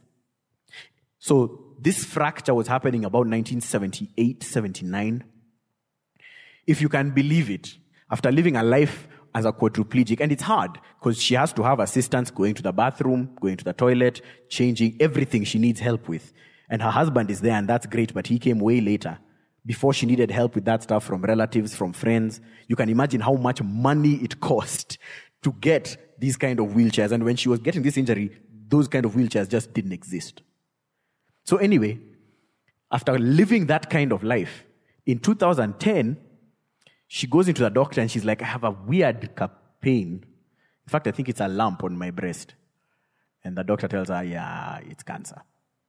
So this fracture was happening about 1978, 79. If you can believe it, after living a life as a quadriplegic, and it's hard because she has to have assistance going to the bathroom, going to the toilet, changing everything she needs help with. And her husband is there, and that's great, but he came way later. Before she needed help with that stuff from relatives, from friends. You can imagine how much money it cost to get these kind of wheelchairs. And when she was getting this injury, those kind of wheelchairs just didn't exist. So anyway, after living that kind of life, in 2010, she goes into the doctor and she's like, I have a weird pain. In fact, I think it's a lump on my breast. And the doctor tells her, yeah, it's cancer.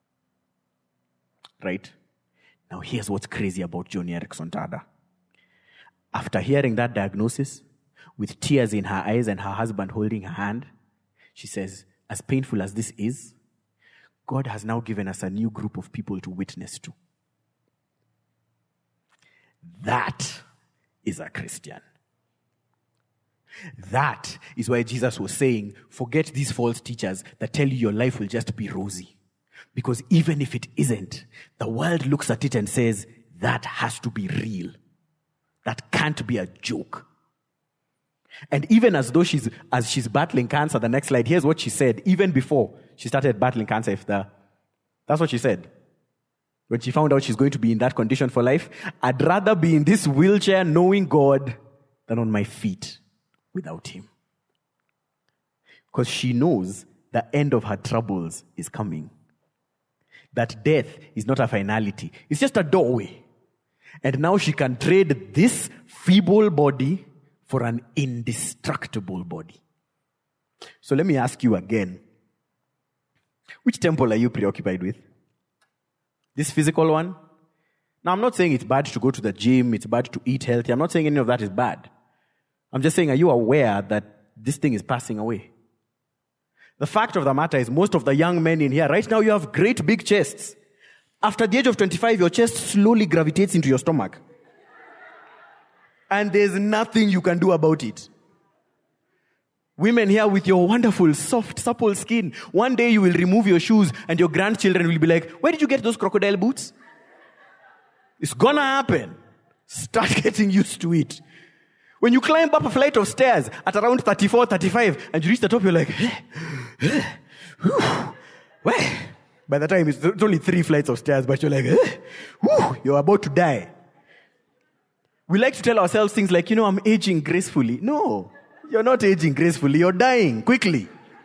Right? Now, here's what's crazy about Joni Eareckson Tada. After hearing that diagnosis, with tears in her eyes and her husband holding her hand, she says, as painful as this is, God has now given us a new group of people to witness to. That is a Christian. That is why Jesus was saying, forget these false teachers that tell you your life will just be rosy. Because even if it isn't, the world looks at it and says, that has to be real. That can't be a joke. And even as she's battling cancer, the next slide, here's what she said, even before she started battling cancer. That's what she said. When she found out she's going to be in that condition for life, I'd rather be in this wheelchair knowing God than on my feet without him. Because she knows the end of her troubles is coming. That death is not a finality. It's just a doorway. And now she can trade this feeble body for an indestructible body. So let me ask you again. Which temple are you preoccupied with? This physical one? Now, I'm not saying it's bad to go to the gym, it's bad to eat healthy. I'm not saying any of that is bad. I'm just saying, are you aware that this thing is passing away? The fact of the matter is, most of the young men in here, right now you have great big chests. After the age of 25, your chest slowly gravitates into your stomach. And there's nothing you can do about it. Women here with your wonderful, soft, supple skin, one day you will remove your shoes and your grandchildren will be like, where did you get those crocodile boots? It's gonna happen. Start getting used to it. When you climb up a flight of stairs at around 34, 35, and you reach the top, you're like, where? By the time it's only 3 flights of stairs, but you're like, you're about to die. We like to tell ourselves things like, I'm aging gracefully. No, you're not aging gracefully. You're dying quickly.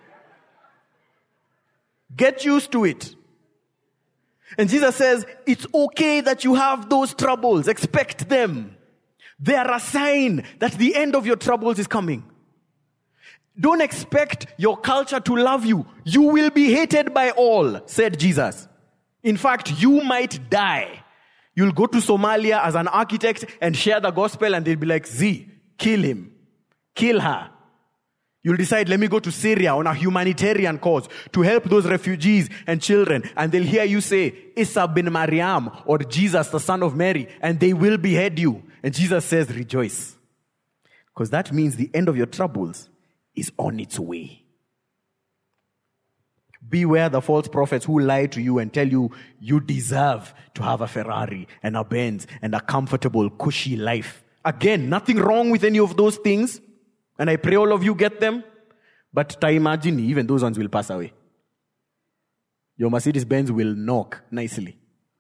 Get used to it. And Jesus says, it's okay that you have those troubles. Expect them. They are a sign that the end of your troubles is coming. Don't expect your culture to love you. You will be hated by all, said Jesus. In fact, you might die. You'll go to Somalia as an architect and share the gospel, and they'll be like, Z, kill him. Kill her. You'll decide, let me go to Syria on a humanitarian cause to help those refugees and children. And they'll hear you say, Isa bin Maryam, or Jesus, the son of Mary, and they will behead you. And Jesus says, rejoice. Because that means the end of your troubles is on its way. Beware the false prophets who lie to you and tell you you deserve to have a Ferrari and a Benz and a comfortable, cushy life. Again, nothing wrong with any of those things. And I pray all of you get them. But I imagine even those ones will pass away. Your Mercedes-Benz will knock nicely.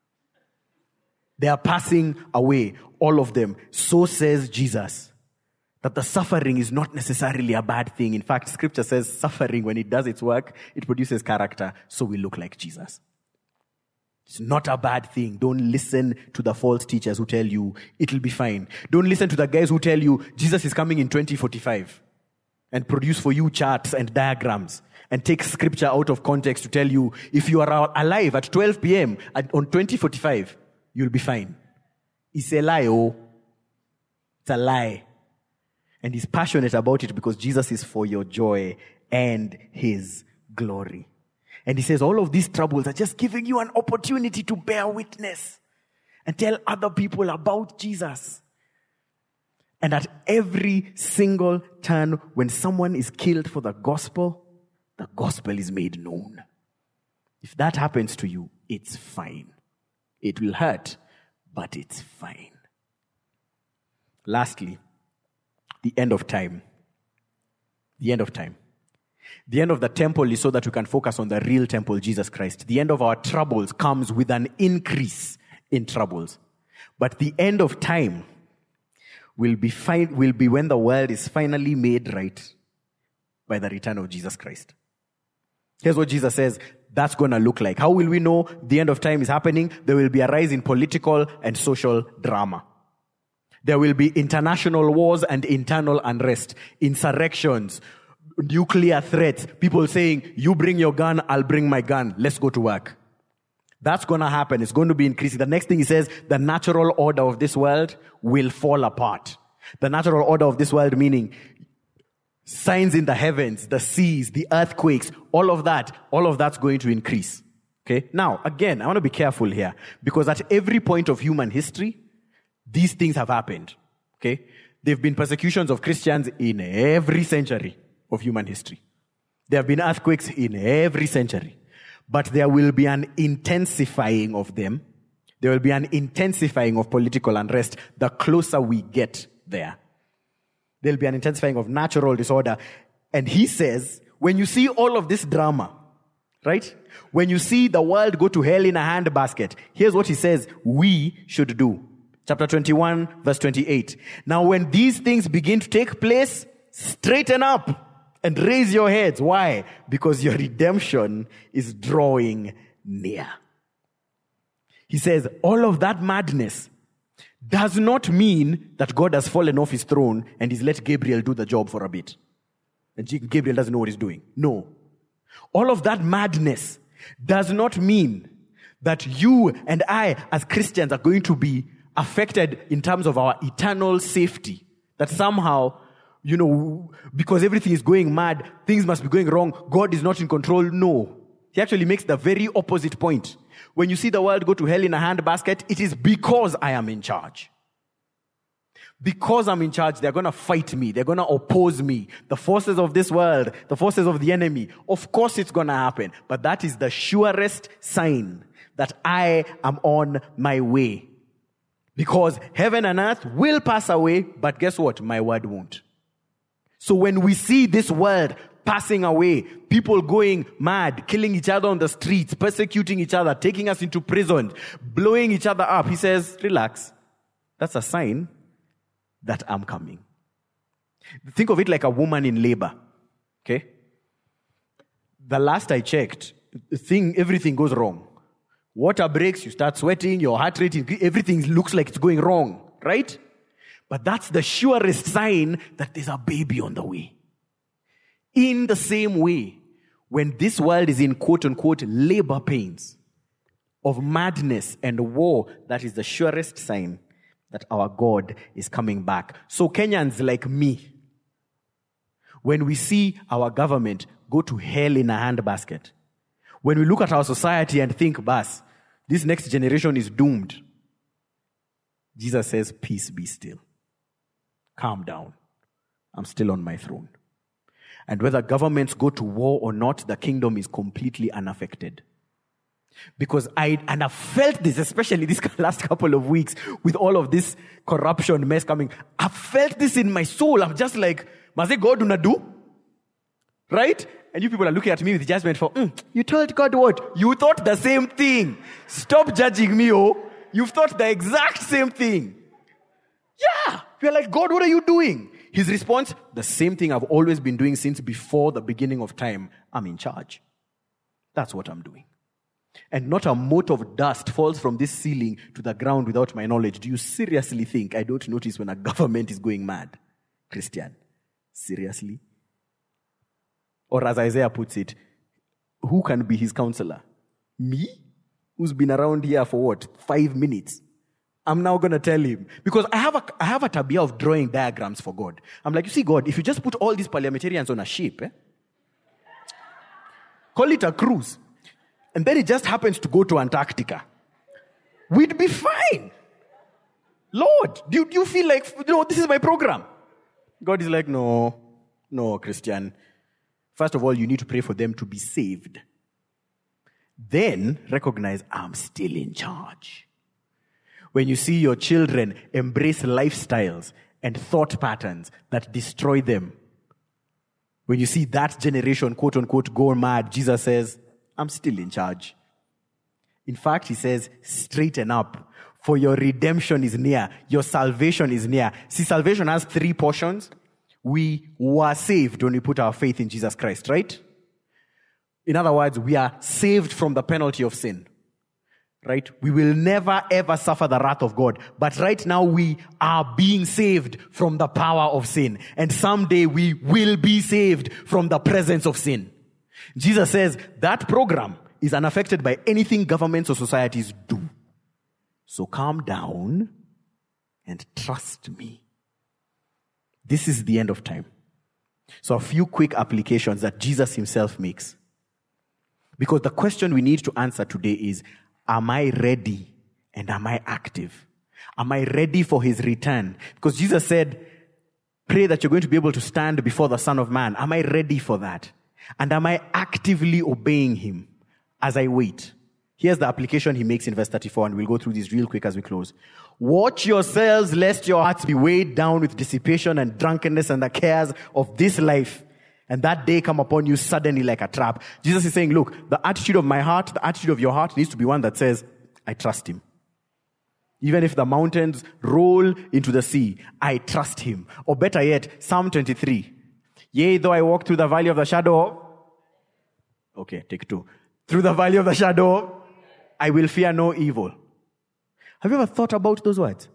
They are passing away, all of them. So says Jesus. That the suffering is not necessarily a bad thing. In fact, scripture says suffering, when it does its work, it produces character, so we look like Jesus. It's not a bad thing. Don't listen to the false teachers who tell you it'll be fine. Don't listen to the guys who tell you Jesus is coming in 2045 and produce for you charts and diagrams and take scripture out of context to tell you if you are alive at 12 p.m. on 2045, you'll be fine. It's a lie, oh. It's a lie. And he's passionate about it because Jesus is for your joy and his glory. And he says all of these troubles are just giving you an opportunity to bear witness and tell other people about Jesus. And at every single turn, when someone is killed for the gospel is made known. If that happens to you, it's fine. It will hurt, but it's fine. Lastly, the end of time. The end of time. The end of the temple is so that we can focus on the real temple, Jesus Christ. The end of our troubles comes with an increase in troubles. But the end of time will be when the world is finally made right by the return of Jesus Christ. Here's what Jesus says that's going to look like. How will we know the end of time is happening? There will be a rise in political and social drama. There will be international wars and internal unrest, insurrections, nuclear threats, people saying, you bring your gun, I'll bring my gun, let's go to work. That's going to happen. It's going to be increasing. The next thing he says, the natural order of this world will fall apart. The natural order of this world meaning signs in the heavens, the seas, the earthquakes, all of that's going to increase. Okay? Now, again, I want to be careful here because at every point of human history, these things have happened. Okay? There have been persecutions of Christians in every century of human history. There have been earthquakes in every century. But there will be an intensifying of them. There will be an intensifying of political unrest the closer we get there. There'll be an intensifying of natural disorder. And he says, when you see all of this drama, right? When you see the world go to hell in a handbasket, here's what he says we should do. Chapter 21, verse 28. Now when these things begin to take place, straighten up and raise your heads. Why? Because your redemption is drawing near. He says, all of that madness does not mean that God has fallen off his throne and he's let Gabriel do the job for a bit. And Gabriel doesn't know what he's doing. No. All of that madness does not mean that you and I as Christians are going to be affected in terms of our eternal safety. That somehow, because everything is going mad, things must be going wrong, God is not in control. No. He actually makes the very opposite point. When you see the world go to hell in a handbasket, it is because I am in charge. Because I'm in charge, they're going to fight me. They're going to oppose me. The forces of this world, the forces of the enemy. Of course it's going to happen. But that is the surest sign that I am on my way. Because heaven and earth will pass away, but guess what? My word won't. So when we see this world passing away, people going mad, killing each other on the streets, persecuting each other, taking us into prison, blowing each other up, he says, relax. That's a sign that I'm coming. Think of it like a woman in labor. Okay? The last I checked, everything goes wrong. Water breaks, you start sweating, your heart rate, everything looks like it's going wrong, right? But that's the surest sign that there's a baby on the way. In the same way, when this world is in quote-unquote labor pains, of madness and war, that is the surest sign that our God is coming back. So Kenyans like me, when we see our government go to hell in a handbasket, when we look at our society and think, "Bas, this next generation is doomed," Jesus says, "Peace be still. Calm down. I'm still on my throne." And whether governments go to war or not, the kingdom is completely unaffected. Because I've felt this, especially this last couple of weeks, with all of this corruption mess coming. I've felt this in my soul. I'm just like, "Maze God do not do?" Right? And you people are looking at me with judgment for, "You told God what? You thought the same thing. Stop judging me, oh. You've thought the exact same thing." Yeah. You're like, "God, what are you doing?" His response, "The same thing I've always been doing since before the beginning of time. I'm in charge. That's what I'm doing. And not a mote of dust falls from this ceiling to the ground without my knowledge." Do you seriously think I don't notice when a government is going mad? Christian, seriously? Or as Isaiah puts it, who can be his counselor? Me? Who's been around here for 5 minutes? I'm now going to tell him. Because I have a tabia of drawing diagrams for God. I'm like, "You see, God, if you just put all these parliamentarians on a ship, call it a cruise, and then it just happens to go to Antarctica, we'd be fine. Lord, do you feel like, this is my program?" God is like, no, Christian. First of all, you need to pray for them to be saved. Then recognize I'm still in charge. When you see your children embrace lifestyles and thought patterns that destroy them, when you see that generation, quote unquote, go mad, Jesus says, I'm still in charge. In fact, he says, straighten up, for your redemption is near. Your salvation is near. See, salvation has 3 portions. We were saved when we put our faith in Jesus Christ, right? In other words, we are saved from the penalty of sin, right? We will never, ever suffer the wrath of God. But right now, we are being saved from the power of sin. And someday, we will be saved from the presence of sin. Jesus says that program is unaffected by anything governments or societies do. So calm down and trust me. This is the end of time. So a few quick applications that Jesus himself makes. Because the question we need to answer today is, am I ready and am I active? Am I ready for his return? Because Jesus said, pray that you're going to be able to stand before the Son of Man. Am I ready for that? And am I actively obeying him as I wait? Here's the application he makes in verse 34, and we'll go through this real quick as we close. Watch yourselves, lest your hearts be weighed down with dissipation and drunkenness and the cares of this life, and that day come upon you suddenly like a trap. Jesus is saying, look, the attitude of my heart, the attitude of your heart needs to be one that says, I trust him. Even if the mountains roll into the sea, I trust him. Or better yet, Psalm 23. Yea, though I walk through the valley of the shadow. Okay, take 2. Through the valley of the shadow, I will fear no evil. Have you ever thought about those words?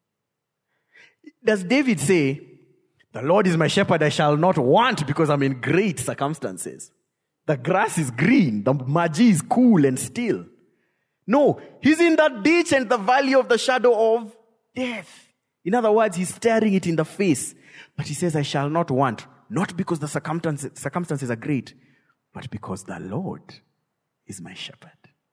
Does David say, the Lord is my shepherd, I shall not want because I'm in great circumstances? The grass is green, the margee is cool and still. No, he's in that ditch and the valley of the shadow of death. In other words, he's staring it in the face. But he says, I shall not want. Not because the circumstances are great, but because the Lord is my shepherd.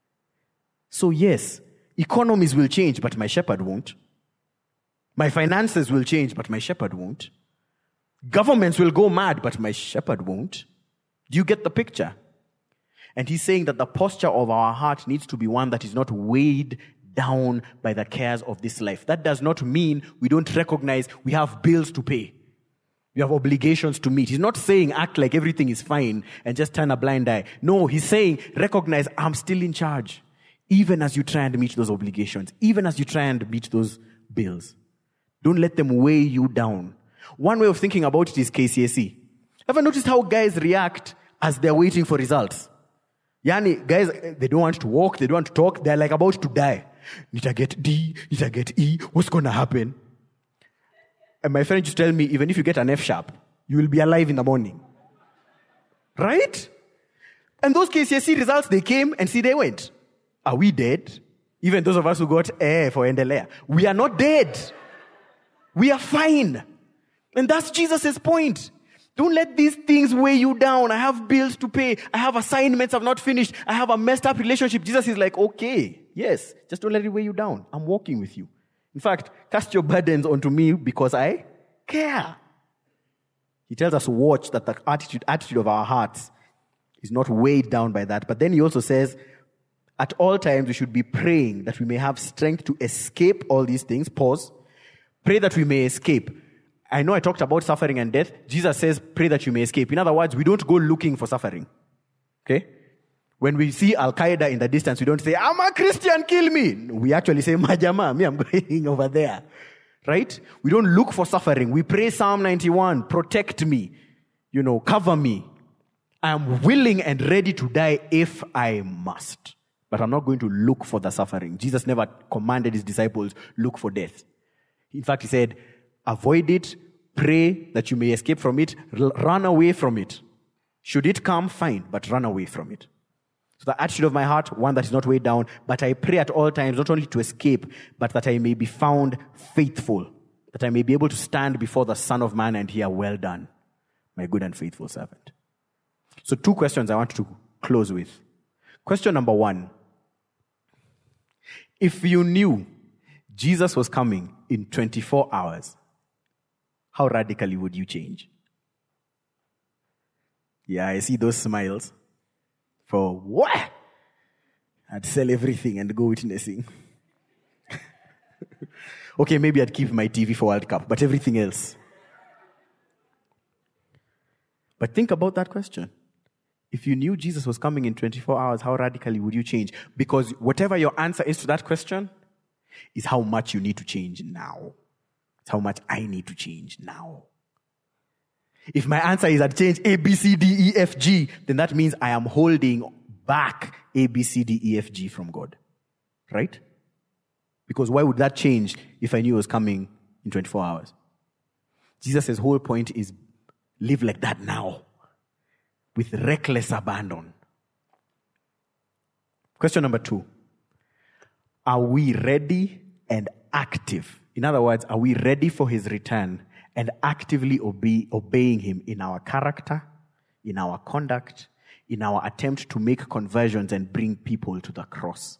So yes, economies will change, but my shepherd won't. My finances will change, but my shepherd won't. Governments will go mad, but my shepherd won't. Do you get the picture? And he's saying that the posture of our heart needs to be one that is not weighed down by the cares of this life. That does not mean we don't recognize we have bills to pay. We have obligations to meet. He's not saying act like everything is fine and just turn a blind eye. No, he's saying recognize I'm still in charge. Even as you try and meet those obligations. Even as you try and meet those bills. Don't let them weigh you down. One way of thinking about it is KCSE. Ever noticed how guys react as they're waiting for results? Yani, guys, they don't want to walk, they don't want to talk, they're like about to die. Need I get D? Need I get E? What's going to happen? And my friend used to tell me, even if you get an F sharp, you will be alive in the morning. Right? And those KCSE results, they came and see they went. Are we dead? Even those of us who got air for Endelea. We are not dead. We are fine. And that's Jesus' point. Don't let these things weigh you down. I have bills to pay. I have assignments I've not finished. I have a messed up relationship. Jesus is like, okay, yes, just don't let it weigh you down. I'm walking with you. In fact, cast your burdens onto me because I care. He tells us to watch that the attitude of our hearts is not weighed down by that. But then he also says, at all times we should be praying that we may have strength to escape all these things. Pause. Pray that we may escape. I know I talked about suffering and death. Jesus says, pray that you may escape. In other words, we don't go looking for suffering. Okay? When we see Al-Qaeda in the distance, we don't say, I'm a Christian, kill me. We actually say, Majama, me, I'm going over there. Right? We don't look for suffering. We pray Psalm 91, protect me, cover me. I am willing and ready to die if I must. But I'm not going to look for the suffering. Jesus never commanded his disciples, look for death. In fact, he said, avoid it, pray that you may escape from it, run away from it. Should it come, fine, but run away from it. So the attitude of my heart, one that is not weighed down, but I pray at all times, not only to escape, but that I may be found faithful, that I may be able to stand before the Son of Man and hear, well done, my good and faithful servant. So 2 questions I want to close with. Question number 1. If you knew Jesus was coming in 24 hours, how radically would you change? Yeah, I see those smiles. For what? I'd sell everything and go witnessing. Okay, maybe I'd keep my TV for World Cup, but everything else. But think about that question. If you knew Jesus was coming in 24 hours, how radically would you change? Because whatever your answer is to that question is how much you need to change now. It's how much I need to change now. If my answer is I'd change A, B, C, D, E, F, G, then that means I am holding back A, B, C, D, E, F, G from God. Right? Because why would that change if I knew it was coming in 24 hours? Jesus' whole point is live like that now, with reckless abandon. Question number 2. Are we ready and active? In other words, are we ready for his return and actively obeying him in our character, in our conduct, in our attempt to make conversions and bring people to the cross?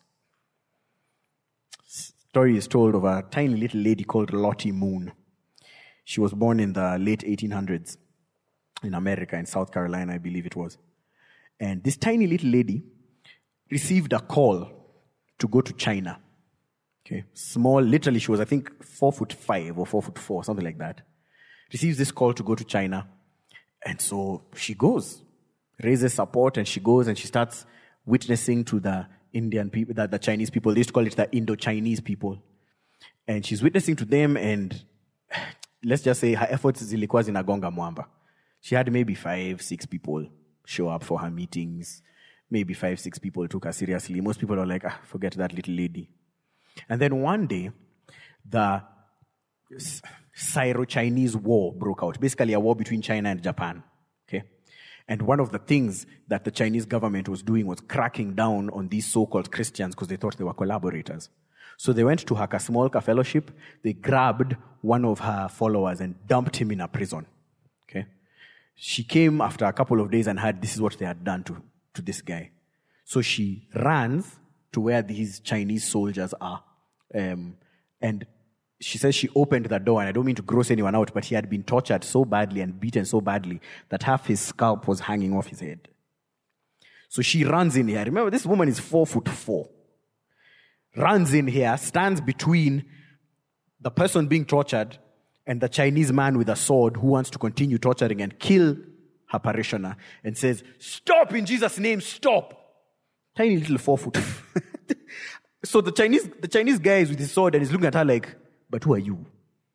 Story is told of a tiny little lady called Lottie Moon. She was born in the late 1800s in America, in South Carolina, I believe it was. And this tiny little lady received a call to go to China. Okay, small, literally she was, I think, 4'5" or 4'4", something like that. Receives this call to go to China. And so she goes, raises support, and she goes and she starts witnessing to the Indian people, the Chinese people. They used to call it the Indo-Chinese people. And she's witnessing to them, and let's just say her efforts zilikuwa zinagonga mwamba. She had maybe 5-6 people show up for her meetings. Maybe 5-6 people took her seriously. Most people are like, forget that little lady. And then one day, the Sino-Chinese war broke out. Basically a war between China and Japan. Okay? And one of the things that the Chinese government was doing was cracking down on these so-called Christians because they thought they were collaborators. So they went to her Smolka fellowship. They grabbed one of her followers and dumped him in a prison. Okay? She came after a couple of days and heard this is what they had done to this guy. So she runs to where these Chinese soldiers are. And she says she opened the door, and I don't mean to gross anyone out, but he had been tortured so badly and beaten so badly that half his scalp was hanging off his head. So she runs in here. Remember, this woman is 4'4". Runs in here, stands between the person being tortured and the Chinese man with a sword who wants to continue torturing and kill her parishioner, and says, "Stop in Jesus' name, stop." Tiny little 4 foot. So the Chinese guy is with his sword and he's looking at her like, but who are you?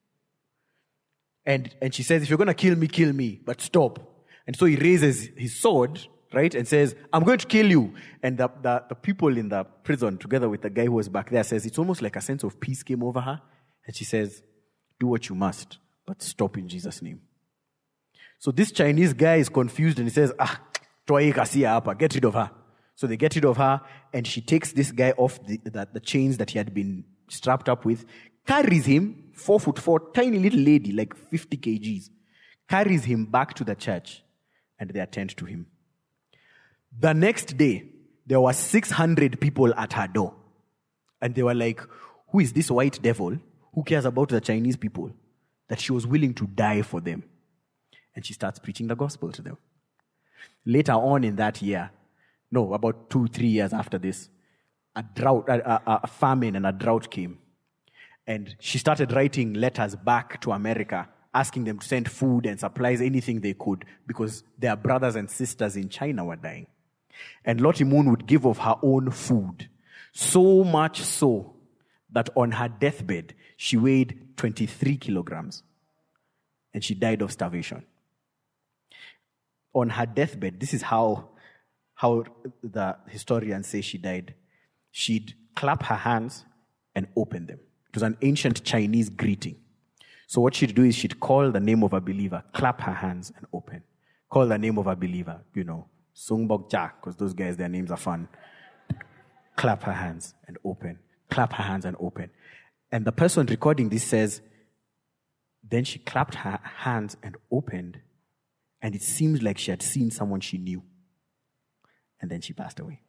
And she says, if you're going to kill me, but stop. And so he raises his sword, right, and says, I'm going to kill you. And the people in the prison, together with the guy who was back there, says, it's almost like a sense of peace came over her. And she says, do what you must, but stop in Jesus' name. So this Chinese guy is confused and he says, toa hii ghasia hapa, get rid of her. So they get rid of her, and she takes this guy off the chains that he had been strapped up with, carries him, 4'4", tiny little lady, like 50 kgs, carries him back to the church, and they attend to him. The next day, there were 600 people at her door. And they were like, who is this white devil who cares about the Chinese people? That she was willing to die for them. And she starts preaching the gospel to them. Later on in that year, about 2-3 years after this, a famine and a drought came. And she started writing letters back to America, asking them to send food and supplies, anything they could, because their brothers and sisters in China were dying. And Lottie Moon would give of her own food. So much so that on her deathbed, she weighed 23 kilograms. And she died of starvation. On her deathbed, this is how the historians say she died. She'd clap her hands and open them. It was an ancient Chinese greeting. So what she'd do is she'd call the name of a believer, clap her hands and open. Call the name of a believer, Sung Bok Ja, because those guys, their names are fun. Clap her hands and open. Clap her hands and open. And the person recording this says, then she clapped her hands and opened, and it seemed like she had seen someone she knew. And then she passed away.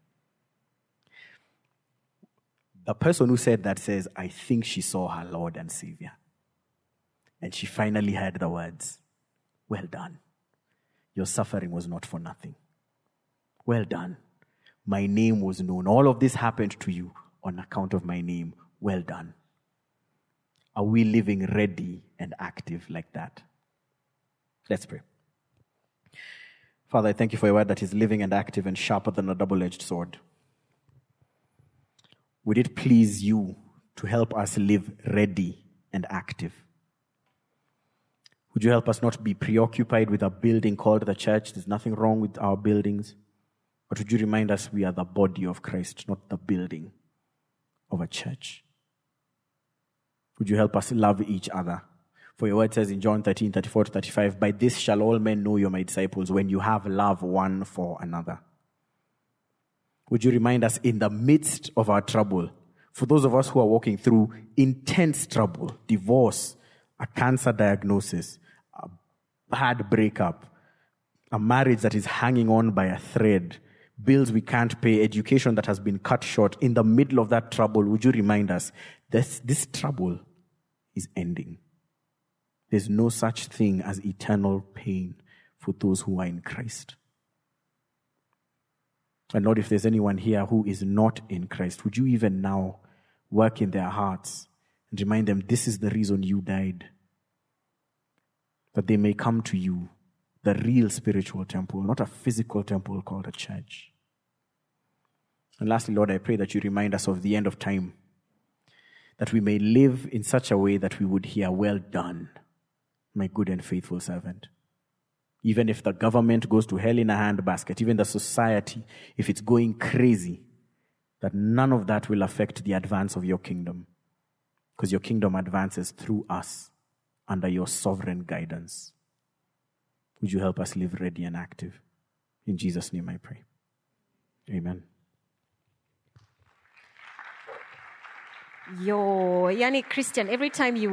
The person who said that says, I think she saw her Lord and Savior. And she finally heard the words, well done. Your suffering was not for nothing. Well done. My name was known. All of this happened to you on account of my name. Well done. Are we living ready and active like that? Let's pray. Father, I thank you for your word that is living and active and sharper than a double-edged sword. Would it please you to help us live ready and active? Would you help us not be preoccupied with a building called the church? There's nothing wrong with our buildings. But would you remind us we are the body of Christ, not the building of a church? Would you help us love each other? For your word says in John 13:34-35, by this shall all men know you're my disciples, when you have love one for another. Would you remind us in the midst of our trouble, for those of us who are walking through intense trouble, divorce, a cancer diagnosis, a bad breakup, a marriage that is hanging on by a thread, bills we can't pay, education that has been cut short, in the middle of that trouble, would you remind us this trouble is ending. There's no such thing as eternal pain for those who are in Christ. And Lord, if there's anyone here who is not in Christ, would you even now work in their hearts and remind them this is the reason you died, that they may come to you, the real spiritual temple, not a physical temple called a church. And lastly, Lord, I pray that you remind us of the end of time, that we may live in such a way that we would hear, well done, my good and faithful servant. Even if the government goes to hell in a handbasket, even the society, if it's going crazy, that none of that will affect the advance of your kingdom, because your kingdom advances through us under your sovereign guidance. Would you help us live ready and active? In Jesus' name I pray. Amen. Yani Christian, every time you